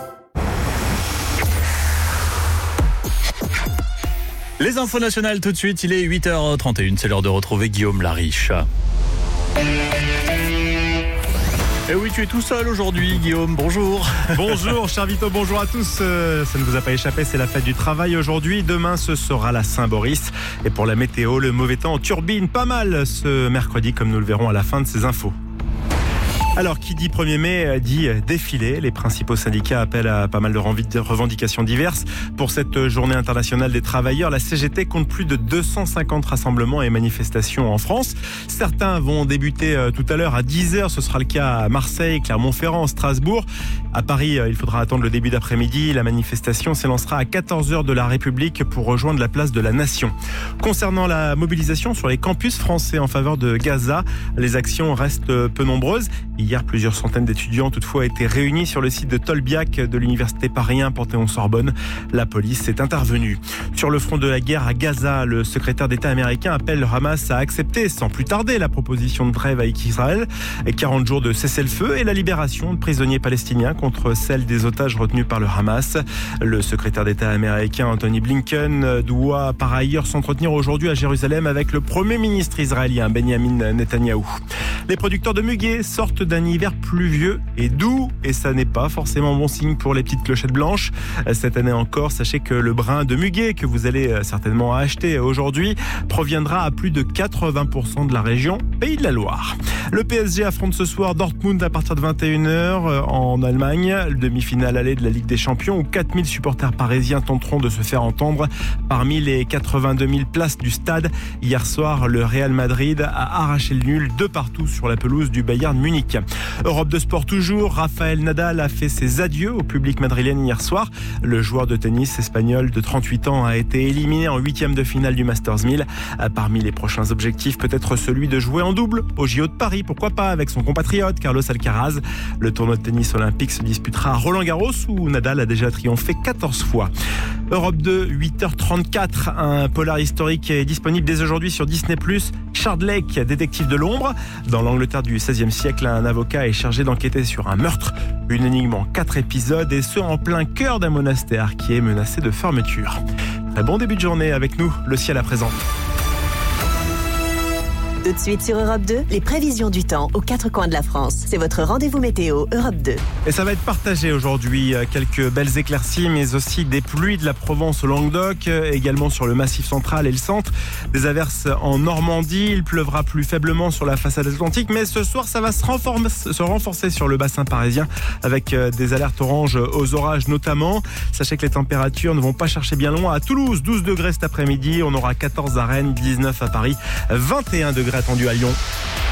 Les infos nationales tout de suite, il est 8h31, c'est l'heure de retrouver Guillaume Lariche. Et oui, tu es tout seul aujourd'hui, Guillaume, bonjour. Bonjour, cher Vito, bonjour à tous. Ça ne vous a pas échappé, c'est la fête du travail aujourd'hui. Demain, ce sera la Saint-Boris. Et pour la météo, le mauvais temps turbine pas mal ce mercredi, comme nous le verrons à la fin de ces infos. Alors, qui dit 1er mai dit défilé. Les principaux syndicats appellent à pas mal de revendications diverses. Pour cette journée internationale des travailleurs, la CGT compte plus de 250 rassemblements et manifestations en France. Certains vont débuter tout à l'heure à 10h. Ce sera le cas à Marseille, Clermont-Ferrand, Strasbourg. À Paris, il faudra attendre le début d'après-midi. La manifestation s'élancera à 14h de la République pour rejoindre la place de la Nation. Concernant la mobilisation sur les campus français en faveur de Gaza, les actions restent peu nombreuses. Hier, plusieurs centaines d'étudiants toutefois étaient réunis sur le site de Tolbiac de l'université Paris 1 Panthéon-Sorbonne. La police est intervenue. Sur le front de la guerre à Gaza, le secrétaire d'État américain appelle le Hamas à accepter sans plus tarder la proposition de trêve avec Israël. 40 jours de cessez-le-feu et la libération de prisonniers palestiniens contre celle des otages retenus par le Hamas. Le secrétaire d'État américain Anthony Blinken doit par ailleurs s'entretenir aujourd'hui à Jérusalem avec le Premier ministre israélien Benjamin Netanyahou. Les producteurs de muguet sortent d'un hiver pluvieux et doux et ça n'est pas forcément bon signe pour les petites clochettes blanches. Cette année encore, sachez que le brin de muguet que vous allez certainement acheter aujourd'hui proviendra à plus de 80% de la région Pays de la Loire. Le PSG affronte ce soir Dortmund à partir de 21h en Allemagne, le demi-finale allée de la Ligue des Champions où 4000 supporters parisiens tenteront de se faire entendre parmi les 82 000 places du stade. Hier soir, le Real Madrid a arraché le nul 2-2 sur la pelouse du Bayern Munich. Europe de sport toujours, Rafael Nadal a fait ses adieux au public madrilène hier soir. Le joueur de tennis espagnol de 38 ans a été éliminé en 8e de finale du Masters 1000. Parmi les prochains objectifs, peut-être celui de jouer en double au JO de Paris, pourquoi pas, avec son compatriote Carlos Alcaraz. Le tournoi de tennis olympique se disputera à Roland-Garros où Nadal a déjà triomphé 14 fois. Europe 2, 8h34, un polar historique est disponible dès aujourd'hui sur Disney+. Shard Lake, détective de l'ombre. Dans l'Angleterre du XVIe siècle, un avocat est chargé d'enquêter sur un meurtre. Une énigme en 4 épisodes et ce en plein cœur d'un monastère qui est menacé de fermeture. Très bon début de journée avec nous, le ciel à présent. Tout de suite sur Europe 2, les prévisions du temps aux quatre coins de la France. C'est votre rendez-vous météo Europe 2. Et ça va être partagé aujourd'hui. Quelques belles éclaircies, mais aussi des pluies de la Provence au Languedoc, également sur le Massif central et le centre. Des averses en Normandie. Il pleuvra plus faiblement sur la façade atlantique, mais ce soir, ça va se renforcer sur le bassin parisien avec des alertes oranges aux orages notamment. Sachez que les températures ne vont pas chercher bien loin. À Toulouse, 12 degrés cet après-midi. On aura 14 à Rennes, 19 à Paris, 21 degrés attendus à Lyon.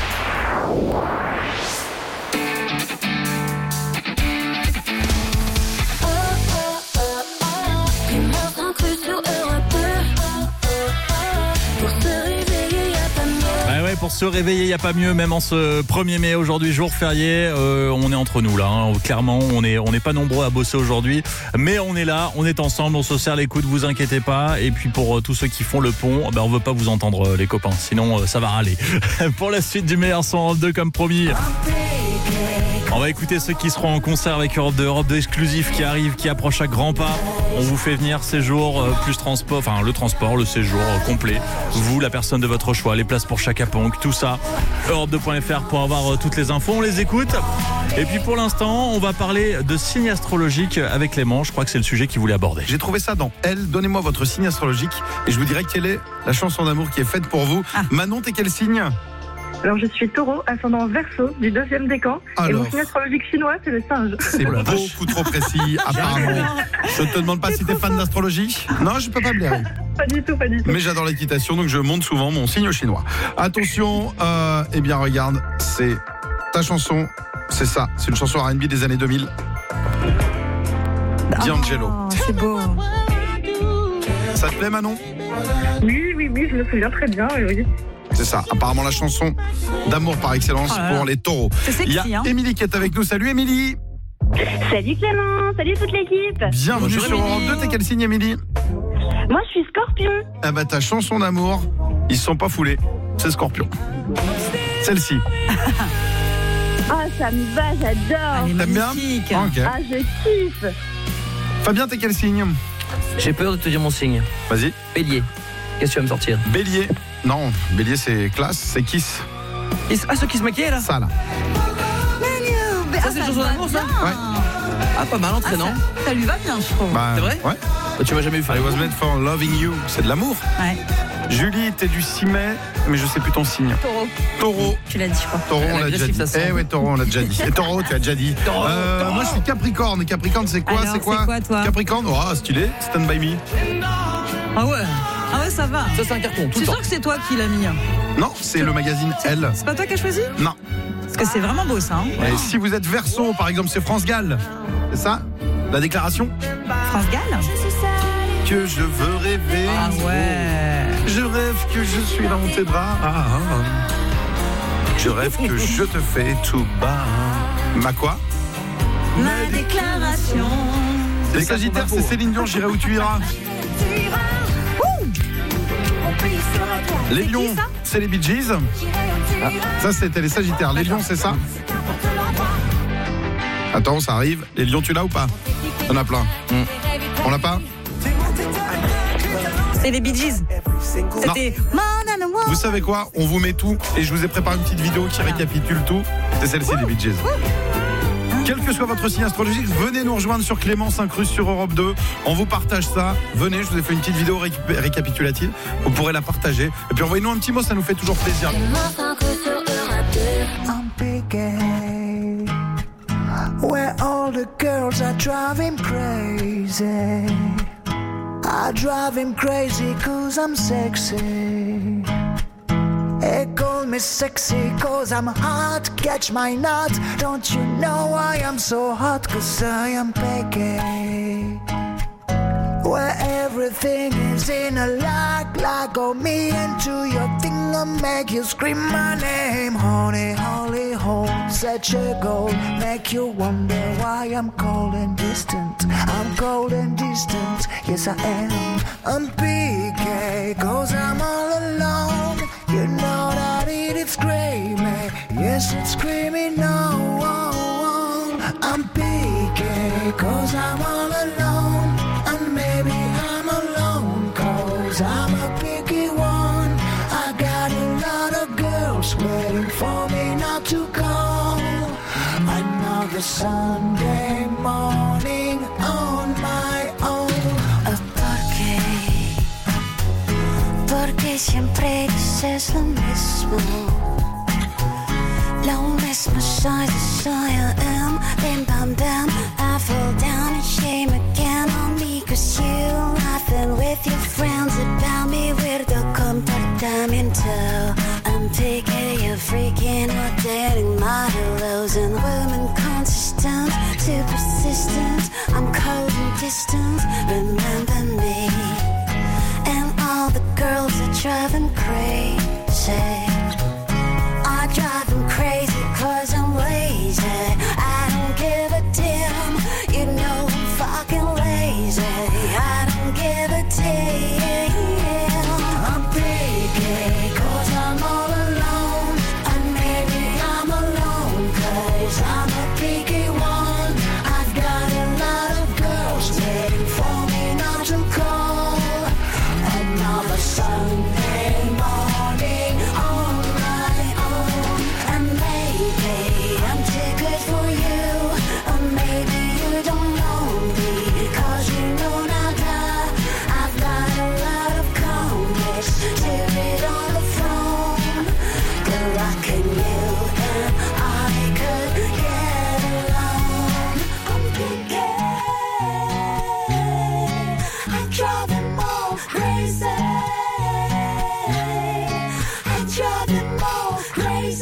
Pour se réveiller, il n'y a pas mieux, même en ce 1er mai, aujourd'hui, jour férié, on est entre nous là, hein. Clairement, on n'est pas nombreux à bosser aujourd'hui, mais on est là, on est ensemble, on se serre les coudes, vous inquiétez pas. Et puis pour tous ceux qui font le pont, on veut pas vous entendre les copains, sinon ça va râler. Pour la suite du meilleur son Europe 2 comme promis, on va écouter ceux qui seront en concert avec Europe 2 exclusif qui arrive, qui approche à grands pas. On vous fait venir séjour plus transport, enfin le transport, le séjour complet. Vous, la personne de votre choix, les places pour chaque Ponk, tout ça. Europe2.fr pour avoir toutes les infos, on les écoute. Et puis pour l'instant, on va parler de signe astrologique avec Clément. Je crois que c'est le sujet qu'il voulait aborder. J'ai trouvé ça dans Elle. Donnez-moi votre signe astrologique et je vous dirai quelle est la chanson d'amour qui est faite pour vous. Manon, t'es quel signe ? Alors, je suis taureau, ascendant Verseau, du 2e décan. Et mon signe astrologique chinois, c'est le singe. C'est beaucoup trop précis, apparemment. Je te demande pas si t'es fan d'astrologie. Non, je peux pas blairer. Pas du tout. Mais j'adore l'équitation, donc je monte souvent mon signe chinois. Attention, eh bien, regarde, c'est ta chanson. C'est ça, c'est une chanson R&B des années 2000. D'Angelo. C'est beau. Ça te plaît, Manon ? Oui, je me souviens très bien, oui. C'est ça, apparemment la chanson d'amour par excellence pour les taureaux. C'est sexy, il y a Émilie qui est avec nous. Salut Émilie. Salut Clément, salut toute l'équipe. Bienvenue sur Europe 2, t'es quel signe Émilie ? Moi je suis Scorpion. Ah bah ta chanson d'amour, ils se sont pas foulés, c'est Scorpion. Celle-ci. Ah ça me va, j'adore. T'aimes bien ? Okay. Ah je kiffe. Fabien, t'es quel signe ? J'ai peur de te dire mon signe. Vas-y. Bélier. Qu'est-ce que tu vas me sortir ? Bélier. Non, Bélier c'est classe, c'est Kiss. Ah, ceux qui se maquillaient là ? Ça là. Ça c'est une chanson d'amour ça ? Ouais. Ah pas mal entraînant. Ça lui va bien je trouve. C'est vrai ? Ouais. Tu m'as jamais vu faire. I was made for loving you, c'est de l'amour. Ouais. Julie, t'es du 6 mai, mais je sais plus ton signe. Taureau. Tu l'as dit je crois. Taureau, on l'a déjà dit. Ouais, Taureau, on l'a déjà dit. Et Taureau, tu as déjà dit. Moi je suis Capricorne. Capricorne c'est quoi ? Alors, c'est quoi toi ? Capricorne, stylé, Stand By Me. Ah ouais, ça va. Ça c'est un carton, tout le temps. C'est sûr que c'est toi qui l'as mis. Non, c'est le magazine Elle. C'est pas toi qui as choisi ? Non. Parce que c'est vraiment beau ça. Hein. Et si vous êtes Verseau, par exemple, c'est France Gall. C'est ça ? La déclaration ? France Gall ? Que je veux rêver. Ah ouais. Je rêve que je suis dans tes bras. Je rêve que je te fais tout bas. Ma quoi ? Ma déclaration. Les Sagittaires, c'est Céline Dion, j'irai où tu iras. Les Lions, c'est les Bee Gees. Ça, c'était les Sagittaires. Les Lions, c'est ça. Attends, ça arrive. Les Lions, tu l'as ou pas ? On a plein. On l'a pas ? C'est les Bee Gees. C'était Vous savez quoi ? On vous met tout et je vous ai préparé une petite vidéo qui récapitule tout. C'est celle-ci des Bee Gees. Quel que soit votre signe astrologique, venez nous rejoindre sur Clémence Incrus sur Europe 2. On vous partage ça. Venez, je vous ai fait une petite vidéo récapitulative. Vous pourrez la partager. Et puis envoyez-nous un petit mot, ça nous fait toujours plaisir. Where all the girls are driving crazy. I drive him crazy 'cause I'm sexy. They call me sexy 'cause I'm hot. Catch my nut. Don't you know I am so hot? 'Cause I am picky. Where everything is in a lock of me into your thing and make you scream my name. Honey, holy hole, such a goal. Make you wonder why I'm cold and distant. I'm cold and distant, yes I am. I'm PK, 'cause I'm all alone. You know that it's screaming, yes it's screaming no. I'm PK, 'cause I'm all alone. And maybe I'm alone, 'cause I'm a picky one. I got a lot of girls Another Sunday morning on my own. Porque siempre dices lo mismo. Lo mismo soy, I am. Bam, bam, bam. I fall down and shame again on me. Cause you laughing with your friends about me. Weirdo comportamiento. I'm picking you freaking or dating modelos and women consistent, too persistent. I'm cold and distant. Remember me. And all the girls are driving crazy. I drive them crazy cause I'm lazy. I don't give a damn. You know I'm fucking lazy. I don't give a damn. I'm picky cause I'm all alone. And maybe I'm alone cause I'm a picky one. I've got a lot of girls waiting for me not to call. Another Sunday morning on my own. And maybe I'm too good for you. Or maybe you don't know me. Cause you know not I've got a lot of comics to read on the phone. Good luck in you and I could get along. I'm thinking I drive them all crazy. I drive them all crazy.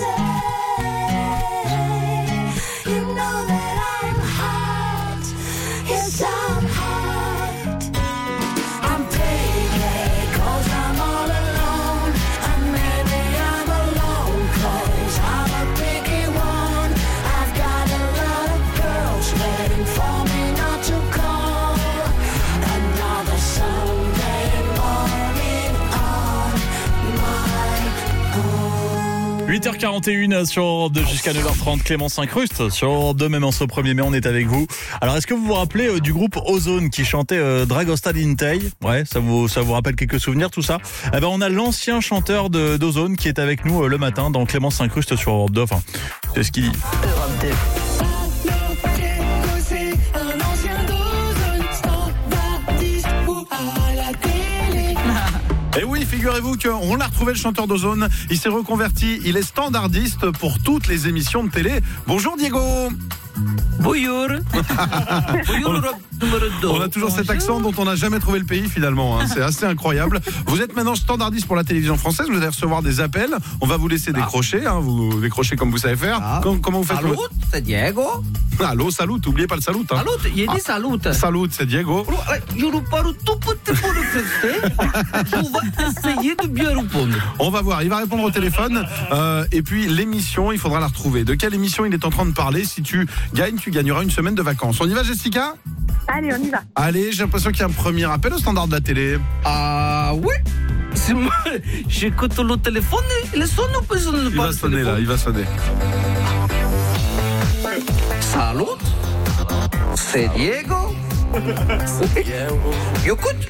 You know that I'm hot. Yes, I'm hot. I'm picky cause I'm all alone. And maybe I'm alone cause I'm a picky one. I've got a lot of girls waiting for me not to call. Another Sunday morning on my own. 8h41 sur Europe 2 jusqu'à 9h30. Clément s'incruste sur Europe 2, même en ce 1er mai, on est avec vous. Alors, est-ce que vous vous rappelez du groupe Ozone qui chantait Dragosta d'Intei? Ouais, ça vous rappelle quelques souvenirs, tout ça? Eh ben, on a l'ancien chanteur d'Ozone qui est avec nous le matin dans Clément s'incruste sur Europe 2. Enfin, c'est ce qu'il dit. Europe 2. Et oui, figurez-vous qu'on l'a retrouvé, le chanteur d'Ozone. Il s'est reconverti, il est standardiste pour toutes les émissions de télé. Bonjour Diego. Bonjour. On a toujours cet accent dont on n'a jamais trouvé le pays finalement, hein. C'est assez incroyable. Vous êtes maintenant standardiste pour la télévision française, vous allez recevoir des appels. On va vous laisser décrocher, hein. Vous décrochez comme vous savez faire. Comment vous faites? Salut, c'est Diego. Allô, salut, n'oubliez pas le salut, hein. Salut, il dit salut. Salut, c'est Diego. Je vous parle tout petit peu de français. On va essayer de bien répondre. On va voir, il va répondre au téléphone. Et puis l'émission, il faudra la retrouver. De quelle émission il est en train de parler? Si tu gagnes, tu gagneras une semaine de vacances. On y va, Jessica? Allez, on y va. Allez, j'ai l'impression qu'il y a un premier appel au standard de la télé. Ah oui. C'est moi. J'écoute le téléphone, il sonne ou pas sonne? Il va sonner là, il va sonner. Salut, c'est Diego. Écoute.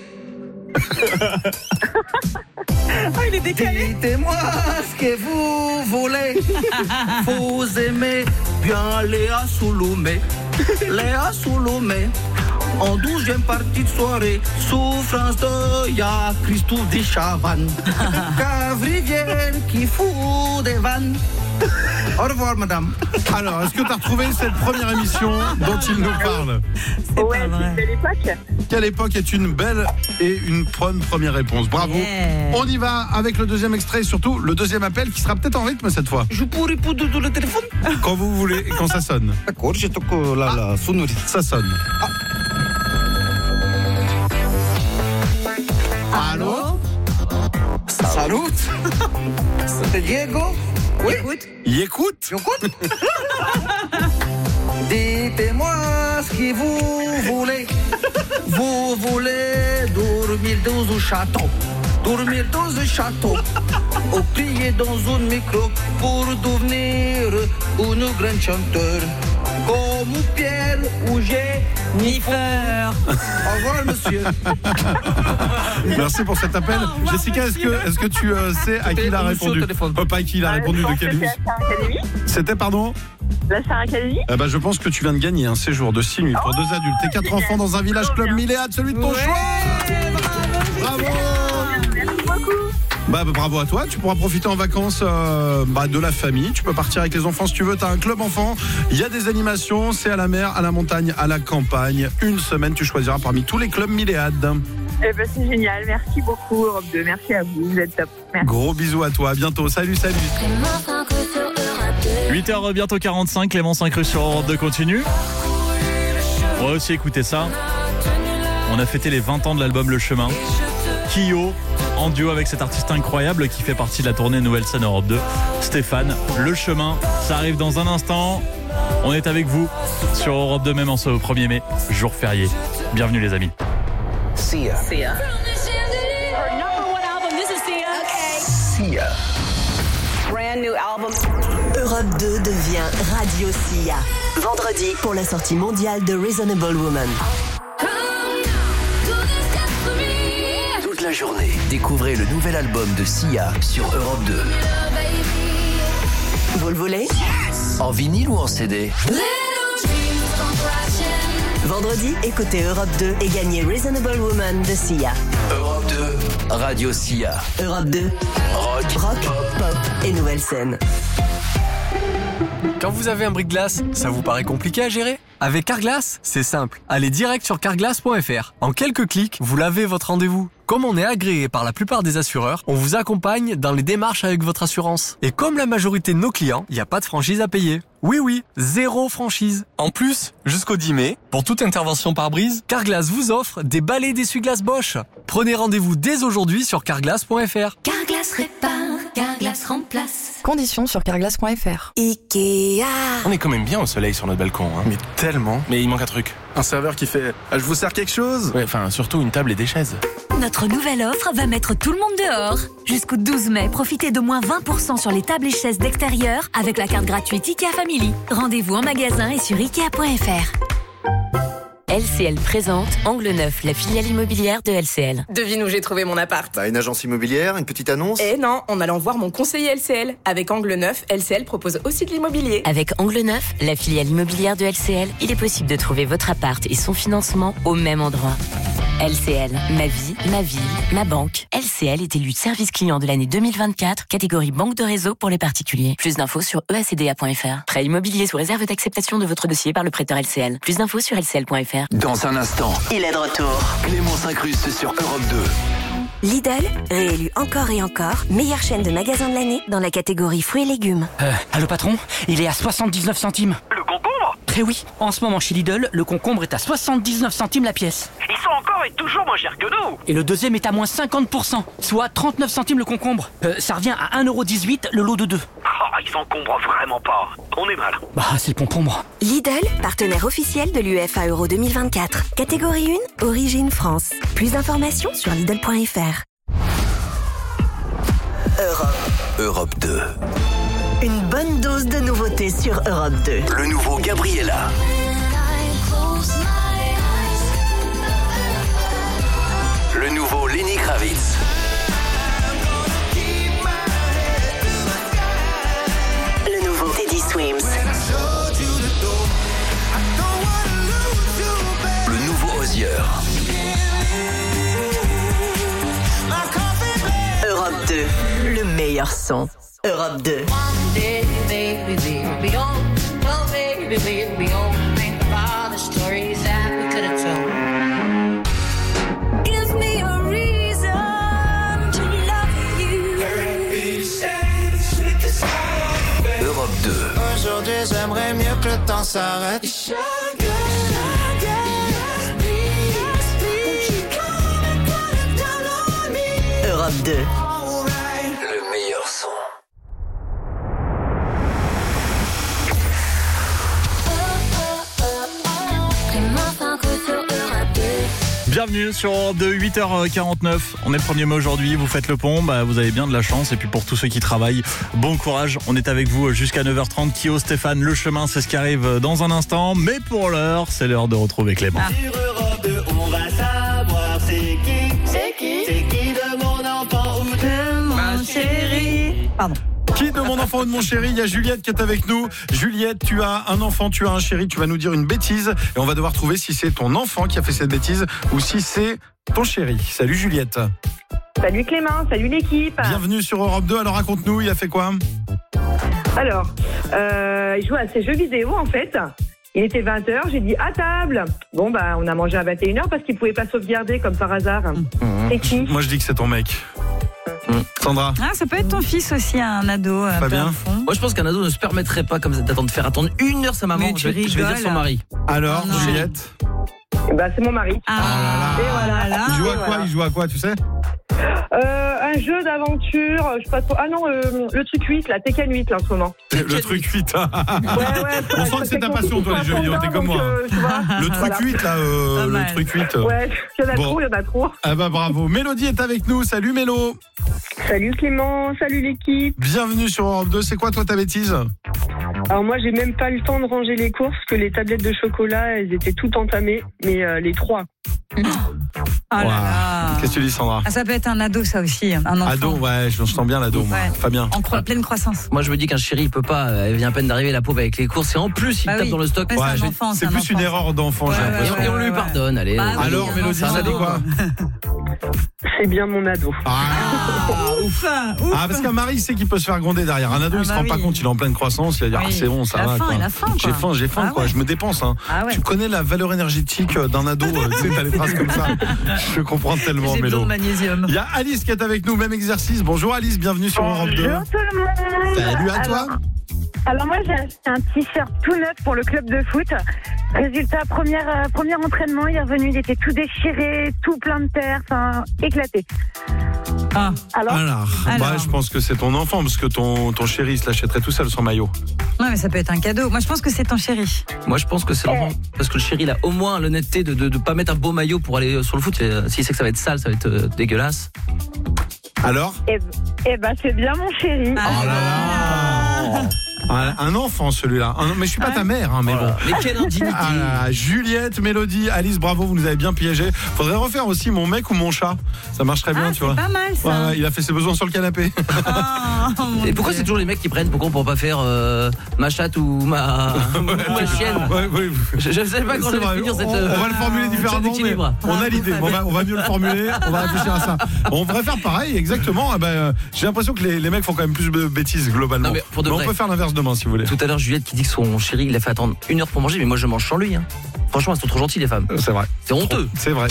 Oh, il est décalé. Dites-moi ce que vous voulez. Vous aimez bien Léa Souloumé. Léa Souloumé. En 12e partie de soirée, sous France 2, il y a Christophe Deschavannes. Cavrivienne qui fout des vannes. Au revoir, madame. Alors, est-ce que tu as retrouvé cette première émission dont il nous parle? Ouais, c'est une belle époque. Quelle époque est une belle et une bonne première réponse. Bravo. Yeah. On y va avec le deuxième extrait et surtout le deuxième appel qui sera peut-être en rythme cette fois. Je peux répondre dans le téléphone? Quand vous voulez et quand ça sonne. D'accord, je toque la sonnerie. Ça sonne. Allô? Salut. C'est Diego. Oui. Il écoute. Dites-moi ce que vous voulez. Vous voulez dormir dans un château. Dormir dans un château. Ou crier dans un micro pour devenir une grande chanteur. Comme Pierre ou Jennifer. Au revoir, monsieur. Merci pour cet appel. Jessica, est-ce que tu sais à qui il a répondu? Pas à qui il a répondu, de quelle émission? C'était, pardon? La Star Academy. Je pense que tu viens de gagner un séjour de 6 nuits pour 2 adultes et 4 enfants dans un village club Milléade, celui de ton choix. Bravo. Merci beaucoup. Bravo à toi, tu pourras profiter en vacances de la famille, tu peux partir avec les enfants si tu veux, tu as un club enfant, il y a des animations, c'est à la mer, à la montagne, à la campagne, une semaine tu choisiras parmi tous les clubs Milléade. C'est génial, merci beaucoup Europe 2, merci à vous, vous êtes top. Merci. Gros bisous à toi, à bientôt, salut. 8h bientôt 45, Clémence Incrus sur Europe 2 continue. On va aussi écouter ça. On a fêté les 20 ans de l'album Le Chemin. Kyo, en duo avec cet artiste incroyable qui fait partie de la tournée Nouvelle Scène Europe 2. Stéphane, Le Chemin, ça arrive dans un instant. On est avec vous sur Europe 2 même en ce 1er mai, jour férié. Bienvenue les amis. Sia. Brand new album. Europe 2 devient Radio Sia. Vendredi pour la sortie mondiale de Reasonable Woman. Toute la journée, découvrez le nouvel album de Sia sur Europe 2. Vous le voulez? En vinyle ou en CD? Vendredi, écoutez Europe 2 et gagnez Reasonable Woman de Sia. Europe 2, Radio Sia. Europe 2, rock, pop et nouvelle scène. Quand vous avez un bris-de-glace, ça vous paraît compliqué à gérer? Avec Carglass, c'est simple. Allez direct sur carglass.fr. En quelques clics, vous lavez votre rendez-vous. Comme on est agréé par la plupart des assureurs, on vous accompagne dans les démarches avec votre assurance. Et comme la majorité de nos clients, il n'y a pas de franchise à payer. Oui, 0 franchise. En plus, jusqu'au 10 mai, pour toute intervention par brise, Carglass vous offre des balais d'essuie-glace Bosch. Prenez rendez-vous dès aujourd'hui sur carglass.fr. Carglass répare, Carglass remplace. Conditions sur carglass.fr. Ikea. On est quand même bien au soleil sur notre balcon. Hein. Mais tellement. Mais il manque un truc. Un serveur qui fait « Je vous sers quelque chose ?» Ouais, enfin, surtout une table et des chaises. Notre nouvelle offre va mettre tout le monde dehors. Jusqu'au 12 mai, profitez de moins 20% sur les tables et chaises d'extérieur avec la carte gratuite IKEA Family. Rendez-vous en magasin et sur Ikea.fr. LCL présente Angle Neuf, la filiale immobilière de LCL. Devine où j'ai trouvé mon appart. Une agence immobilière, une petite annonce? Eh non, en allant voir mon conseiller LCL. Avec Angle Neuf, LCL propose aussi de l'immobilier. Avec Angle Neuf, la filiale immobilière de LCL, il est possible de trouver votre appart et son financement au même endroit. LCL, ma vie, ma ville, ma banque. LCL est élu service client de l'année 2024, catégorie banque de réseau pour les particuliers. Plus d'infos sur eacda.fr. Prêt immobilier sous réserve d'acceptation de votre dossier par le prêteur LCL. Plus d'infos sur lcl.fr. Dans un instant, il est de retour. Clémence Incruste sur Europe 2. Lidl, réélu encore et encore, meilleure chaîne de magasins de l'année dans la catégorie fruits et légumes. Allô patron, il est à 79 centimes. Le concombre? Eh oui, en ce moment chez Lidl, le concombre est à 79 centimes la pièce. Ils sont encore et toujours moins chers que nous. Et le deuxième est à moins 50%, soit 39 centimes le concombre. Ça revient à 1,18€ le lot de 2. Ils s'encombrent vraiment pas. On est mal. Bah, c'est le concombre. Lidl, partenaire officiel de l'UEFA Euro 2024. Catégorie 1, origine France. Plus d'informations sur Lidl.fr. Europe 2. Une bonne dose de nouveautés sur Europe 2. Le nouveau Gabriella. Le nouveau Lenny Kravitz. Le nouveau Teddy Swims. Le nouveau Hozier. Europe 2, le meilleur son. Europe 2. Europe 2. Aujourd'hui j'aimerais mieux que le temps s'arrête. Europe 2. Le meilleur son. Bienvenue sur Europe 2, 8h49. On est le 1er mai aujourd'hui, vous faites le pont, vous avez bien de la chance. Et puis pour tous ceux qui travaillent, bon courage. On est avec vous jusqu'à 9h30. Kyo, Stéphane, Le Chemin, c'est ce qui arrive dans un instant. Mais pour l'heure, c'est l'heure de retrouver Clément. Sur Europe 2, on va savoir c'est qui de mon enfant ou de mon chéri. Pardon. Qui de mon enfant ou de mon chéri? Il y a Juliette qui est avec nous. Juliette, tu as un enfant, tu as un chéri, tu vas nous dire une bêtise et on va devoir trouver si c'est ton enfant qui a fait cette bêtise ou si c'est ton chéri. Salut Juliette. Salut Clément, salut l'équipe. Bienvenue sur Europe 2, alors raconte-nous, il a fait quoi? Alors, il jouait à ses jeux vidéo en fait. Il était 20h, j'ai dit à table. Bon bah on a mangé à 21h parce qu'il pouvait pas sauvegarder comme par hasard. C'est qui? Moi je dis que c'est ton mec. Sandra. Ah, ça peut être ton fils aussi, un ado. Pas bien. Moi je pense qu'un ado ne se permettrait pas comme ça d'attendre, de faire attendre 1 heure sa maman. Je vais dire son mari. Alors Juliette? Bah c'est mon mari. Ah. Et voilà. Il joue à quoi, tu sais? Un jeu d'aventure, je sais pas trop. Ah non, le truc 8, la Tekken 8 là en ce moment. Le truc 8. Ouais, on sent que c'est ta passion toi les jeux vidéo, t'es comme moi. Le truc 8 là, le truc 8. Ouais, il y en a trop. Ah bah bravo. Mélodie est avec nous, salut Mélo. Salut Clément, salut l'équipe. Bienvenue sur Europe 2, c'est quoi toi ta bêtise? Alors moi j'ai même pas eu le temps de ranger les courses, que les tablettes de chocolat elles étaient toutes entamées, mais les 3. Oh là là. Qu'est-ce que tu dis Sandra? Ah, ça peut être un ado ça aussi, un enfant. Ado, ouais, je sens bien l'ado, moi. Fabien. En pleine croissance. Moi je me dis qu'un chéri il peut pas, elle vient à peine d'arriver la pauvre avec les courses et en plus il tape dans le stock. C'est plus une erreur d'enfant, j'ai l'impression. Et on lui pardonne, allez. Alors Mélodie, ça dit quoi? C'est bien mon ado. Ouf. Ah, parce qu'un mari sait qu'il peut se faire gronder derrière. Un ado, il se rend pas compte, il est en pleine croissance, il va dire ah, c'est bon, ça va. Il a faim, j'ai faim, quoi. Je me dépense. Hein. Tu connais la valeur énergétique d'un ado, tu sais, t'as les phrases comme ça. Je comprends tellement, J'ai Mélo. besoin de magnésium. Il y a Alice qui est avec nous, même exercice. Bonjour Alice, bienvenue sur Europe 2. Bonjour tout le monde. Salut à toi. Alors moi j'ai acheté un t-shirt tout neuf pour le club de foot. Résultat, premier entraînement, il est revenu, il était tout déchiré, tout plein de terre, enfin éclaté. Alors. Bah, je pense que c'est ton enfant, parce que ton chéri il se l'achèterait tout seul son maillot. Ouais, mais ça peut être un cadeau. Moi je pense que c'est ton chéri. Moi je pense que c'est l'enfant, parce que le chéri il a au moins l'honnêteté de pas mettre un beau maillot pour aller sur le foot. S'il sait que ça va être sale, ça va être dégueulasse. Alors? Eh ben c'est bien mon chéri. Oh là là. Un enfant celui-là. Mais je suis pas ta mère, hein, mais bon. Mais quelle indignité. Juliette, Mélodie, Alice, bravo, vous nous avez bien piégé. Faudrait refaire aussi mon mec ou mon chat. Ça marcherait bien, tu vois. C'est pas mal ça. Ouais, il a fait ses besoins sur le canapé. Et pourquoi c'est toujours les mecs qui prennent? Pourquoi on pourrait pas faire ma chatte ou ma chienne? Je sais pas quand je vais finir cette. On va le formuler différemment, mais on a l'idée. On va mieux le formuler. On va réfléchir à ça. On devrait faire pareil, exactement. J'ai l'impression que les mecs font quand même plus de bêtises globalement. Mais on peut faire l'inverse demain si vous voulez. Tout à l'heure Juliette qui dit que son chéri il a fait attendre 1 heure pour manger, mais moi je mange sans lui. Hein. Franchement elles sont trop gentilles les femmes. C'est vrai. C'est honteux. C'est vrai.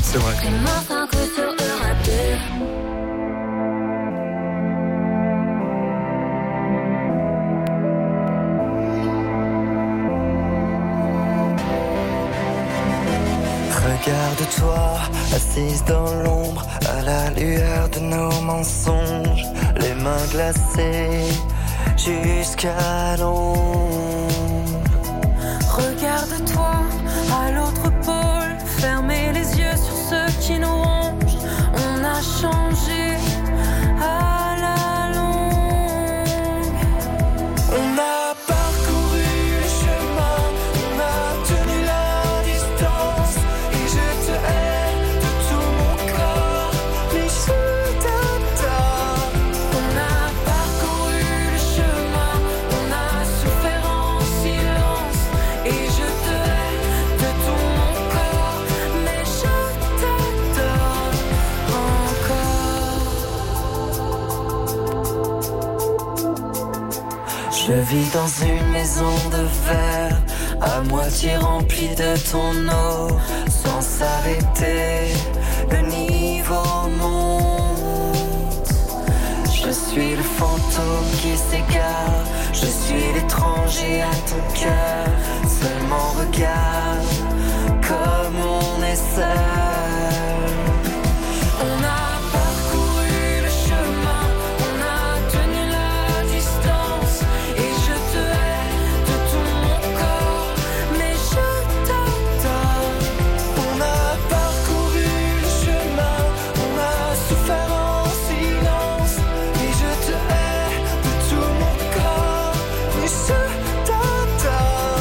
Regarde-toi, assise dans l'ombre, à la lueur de nos mensonges, les mains glacées jusqu'à l'ombre. Regarde-toi à l'autre pôle, fermez les yeux sur ceux qui nous rongent. On a changé à la longue. On a parcouru le chemin, on a tenu la distance, et je te hais de tout mon corps, mais je t'adore. On a parcouru le chemin, on a souffert en silence, et je te hais de tout mon corps, mais je t'adore encore. Je vis dans une maison de verre, à moitié remplie de ton eau, sans s'arrêter, le niveau monte. Je suis le fantôme qui s'égare, je suis l'étranger à ton cœur. Seulement regarde comme on est seul. On a parcouru le chemin, on a tenu la distance, et je te hais de tout mon corps, mais je t'adore. On a parcouru le chemin, on a souffert en silence, et je te hais de tout mon corps, mais je t'adore.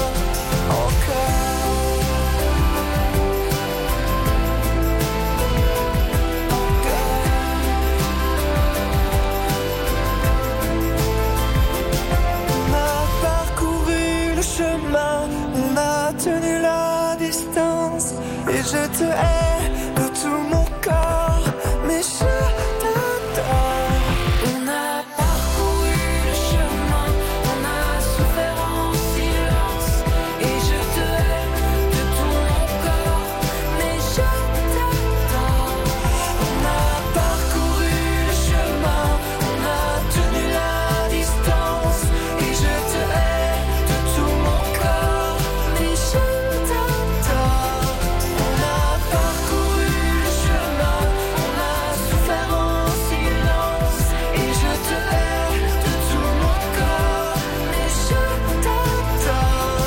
je te hais de tout mon corps, mais je t'adore. On a parcouru le chemin, on a souffert en silence, et je te hais de tout mon corps, mais je t'adore. On a parcouru le chemin, on a tenu la distance, et je te hais de tout mon corps, mais je t'adore. On a parcouru le chemin, on a souffert en silence, et je te hais de tout mon corps, mais je t'adore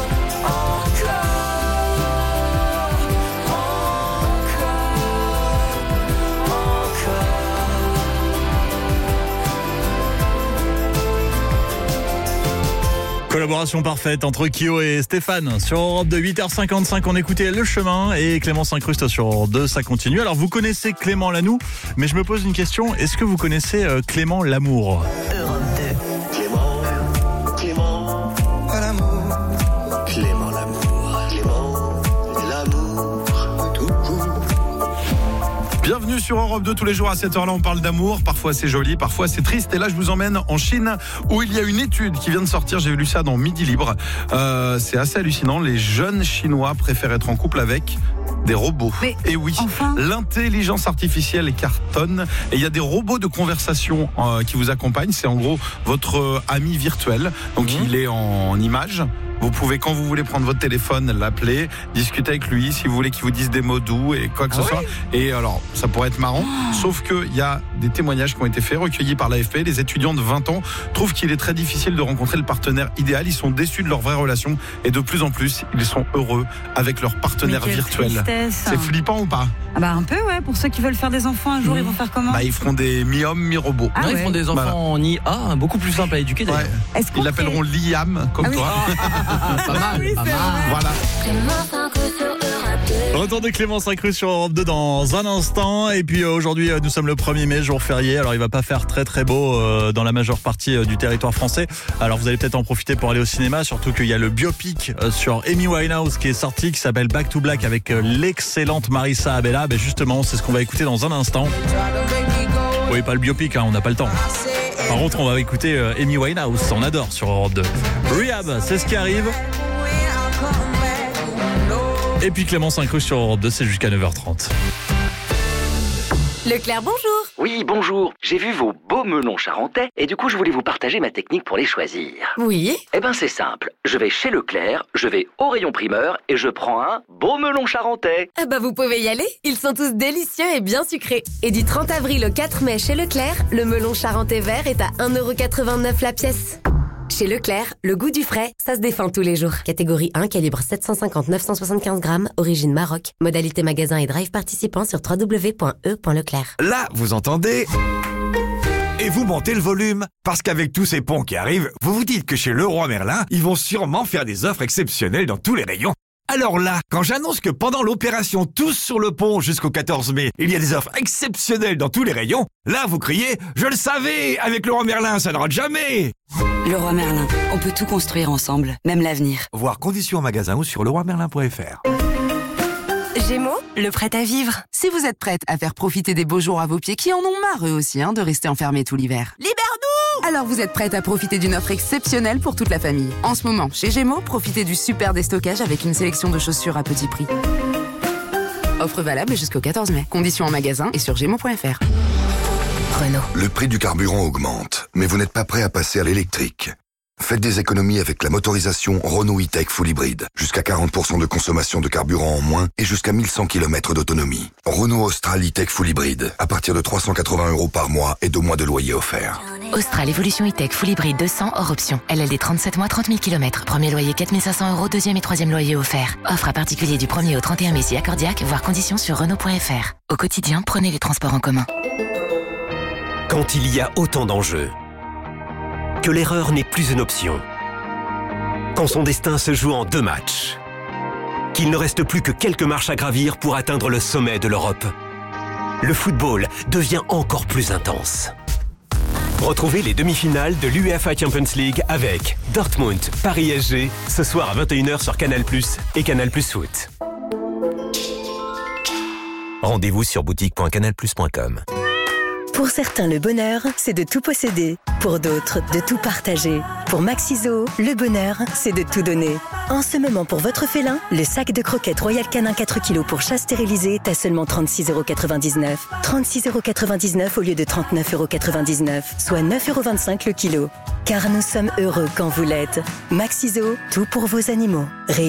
Collaboration parfaite entre Kyo et Stéphane sur Europe 2, 8h55. On écoutait Le Chemin et Clément s'incruste sur Europe 2, ça continue. Alors vous connaissez Clément Lanoux, mais je me pose une question, est-ce que vous connaissez Clément Lamour? Europe 2. Clément l'amour. Clément l'amour. Clément l'amour. Tout court. Bienvenue sur Europe 2, tous les jours à cette heure-là on parle d'amour, parfois c'est joli, parfois c'est triste, et là je vous emmène en Chine où il y a une étude qui vient de sortir, j'ai lu ça dans Midi Libre, c'est assez hallucinant, les jeunes Chinois préfèrent être en couple avec des robots. Et oui, l'intelligence artificielle cartonne et il y a des robots de conversation qui vous accompagnent, c'est en gros votre ami virtuel, donc il est en image. Vous pouvez, quand vous voulez prendre votre téléphone, l'appeler, discuter avec lui, si vous voulez qu'il vous dise des mots doux et quoi que ce soit. Et alors, ça pourrait être marrant, sauf qu'il y a des témoignages qui ont été faits, recueillis par l'AFP. Les étudiants de 20 ans trouvent qu'il est très difficile de rencontrer le partenaire idéal. Ils sont déçus de leur vraie relation et de plus en plus, ils sont heureux avec leur partenaire virtuel. C'est flippant ou pas? Ah bah un peu, ouais. Pour ceux qui veulent faire des enfants un jour, ils vont faire comment? Bah, ils feront des mi-hommes, mi-robots. Non, ils font des enfants en IA, beaucoup plus simple à éduquer d'ailleurs. Ils l'appelleront Liam, comme toi. Pas mal, pas mal. Voilà. Retour de Clément s'incruste sur Europe 2 dans un instant. Et puis aujourd'hui, nous sommes le 1er mai, jour férié. Alors il va pas faire très très beau dans la majeure partie du territoire français. Alors vous allez peut-être en profiter pour aller au cinéma, surtout qu'il y a le biopic sur Amy Winehouse qui est sorti, qui s'appelle Back to Black avec l'excellente Marissa Abela. Ben justement, c'est ce qu'on va écouter dans un instant. Oui, pas le biopic, on n'a pas le temps. Par contre, on va écouter Amy Winehouse, on adore sur Europe 2. Rehab, c'est ce qui arrive. Et puis Clément s'incruste sur Europe 2, c'est jusqu'à 9h30. Leclerc, bonjour. Oui, bonjour. J'ai vu vos beaux melons charentais et du coup, je voulais vous partager ma technique pour les choisir. Oui. Eh ben, c'est simple. Je vais chez Leclerc, je vais au rayon primeur et je prends un beau melon charentais. Ah bah vous pouvez y aller. Ils sont tous délicieux et bien sucrés. Et du 30 avril au 4 mai chez Leclerc, le melon charentais vert est à 1,89€ la pièce. Chez Leclerc, le goût du frais, ça se défend tous les jours. Catégorie 1, calibre 750-975 grammes, origine Maroc. Modalité magasin et drive participant sur www.e.leclerc. Là, vous entendez ? Et vous montez le volume. Parce qu'avec tous ces ponts qui arrivent, vous vous dites que chez Leroy Merlin, ils vont sûrement faire des offres exceptionnelles dans tous les rayons. Alors là, quand j'annonce que pendant l'opération Tous sur le pont jusqu'au 14 mai, il y a des offres exceptionnelles dans tous les rayons, là vous criez « Je le savais, avec Leroy Merlin, ça ne rate jamais !» Leroy Merlin, on peut tout construire ensemble, même l'avenir. Voir conditions en magasin ou sur leroymerlin.fr. Gémeaux, le prêt à vivre. Si vous êtes prête à faire profiter des beaux jours à vos pieds qui en ont marre eux aussi de rester enfermés tout l'hiver. Libère-nous! Alors vous êtes prête à profiter d'une offre exceptionnelle pour toute la famille. En ce moment, chez Gémeaux, profitez du super déstockage avec une sélection de chaussures à petit prix. Offre valable jusqu'au 14 mai. Conditions en magasin et sur gémeaux.fr. Renault. Le prix du carburant augmente, mais vous n'êtes pas prêt à passer à l'électrique. Faites des économies avec la motorisation Renault E-Tech Full Hybrid. Jusqu'à 40% de consommation de carburant en moins et jusqu'à 1100 km d'autonomie. Renault Austral E-Tech Full Hybrid. À partir de 380€ par mois et 2 mois de loyer offert. Austral Evolution E-Tech Full Hybrid 200 hors option. LLD 37 mois, 30 000 km. Premier loyer 4 500€, deuxième et troisième loyer offert. Offre à particulier du 1er au 31 mai si accordiaque, voire conditions sur Renault.fr. Au quotidien, prenez les transports en commun. Quand il y a autant d'enjeux, que l'erreur n'est plus une option, quand son destin se joue en 2 matchs, qu'il ne reste plus que quelques marches à gravir pour atteindre le sommet de l'Europe, le football devient encore plus intense. Retrouvez les demi-finales de l'UEFA Champions League avec Dortmund, Paris SG, ce soir à 21h sur Canal+ et Canal+ Foot. Rendez-vous sur boutique.canalplus.com. Pour certains, le bonheur, c'est de tout posséder. Pour d'autres, de tout partager. Pour Maxiso, le bonheur, c'est de tout donner. En ce moment, pour votre félin, le sac de croquettes Royal Canin 4 kg pour chat stérilisé est à seulement 36,99 €. 36,99 € au lieu de 39,99 €, soit 9,25 € le kilo. Car nous sommes heureux quand vous l'êtes. Maxiso, tout pour vos animaux.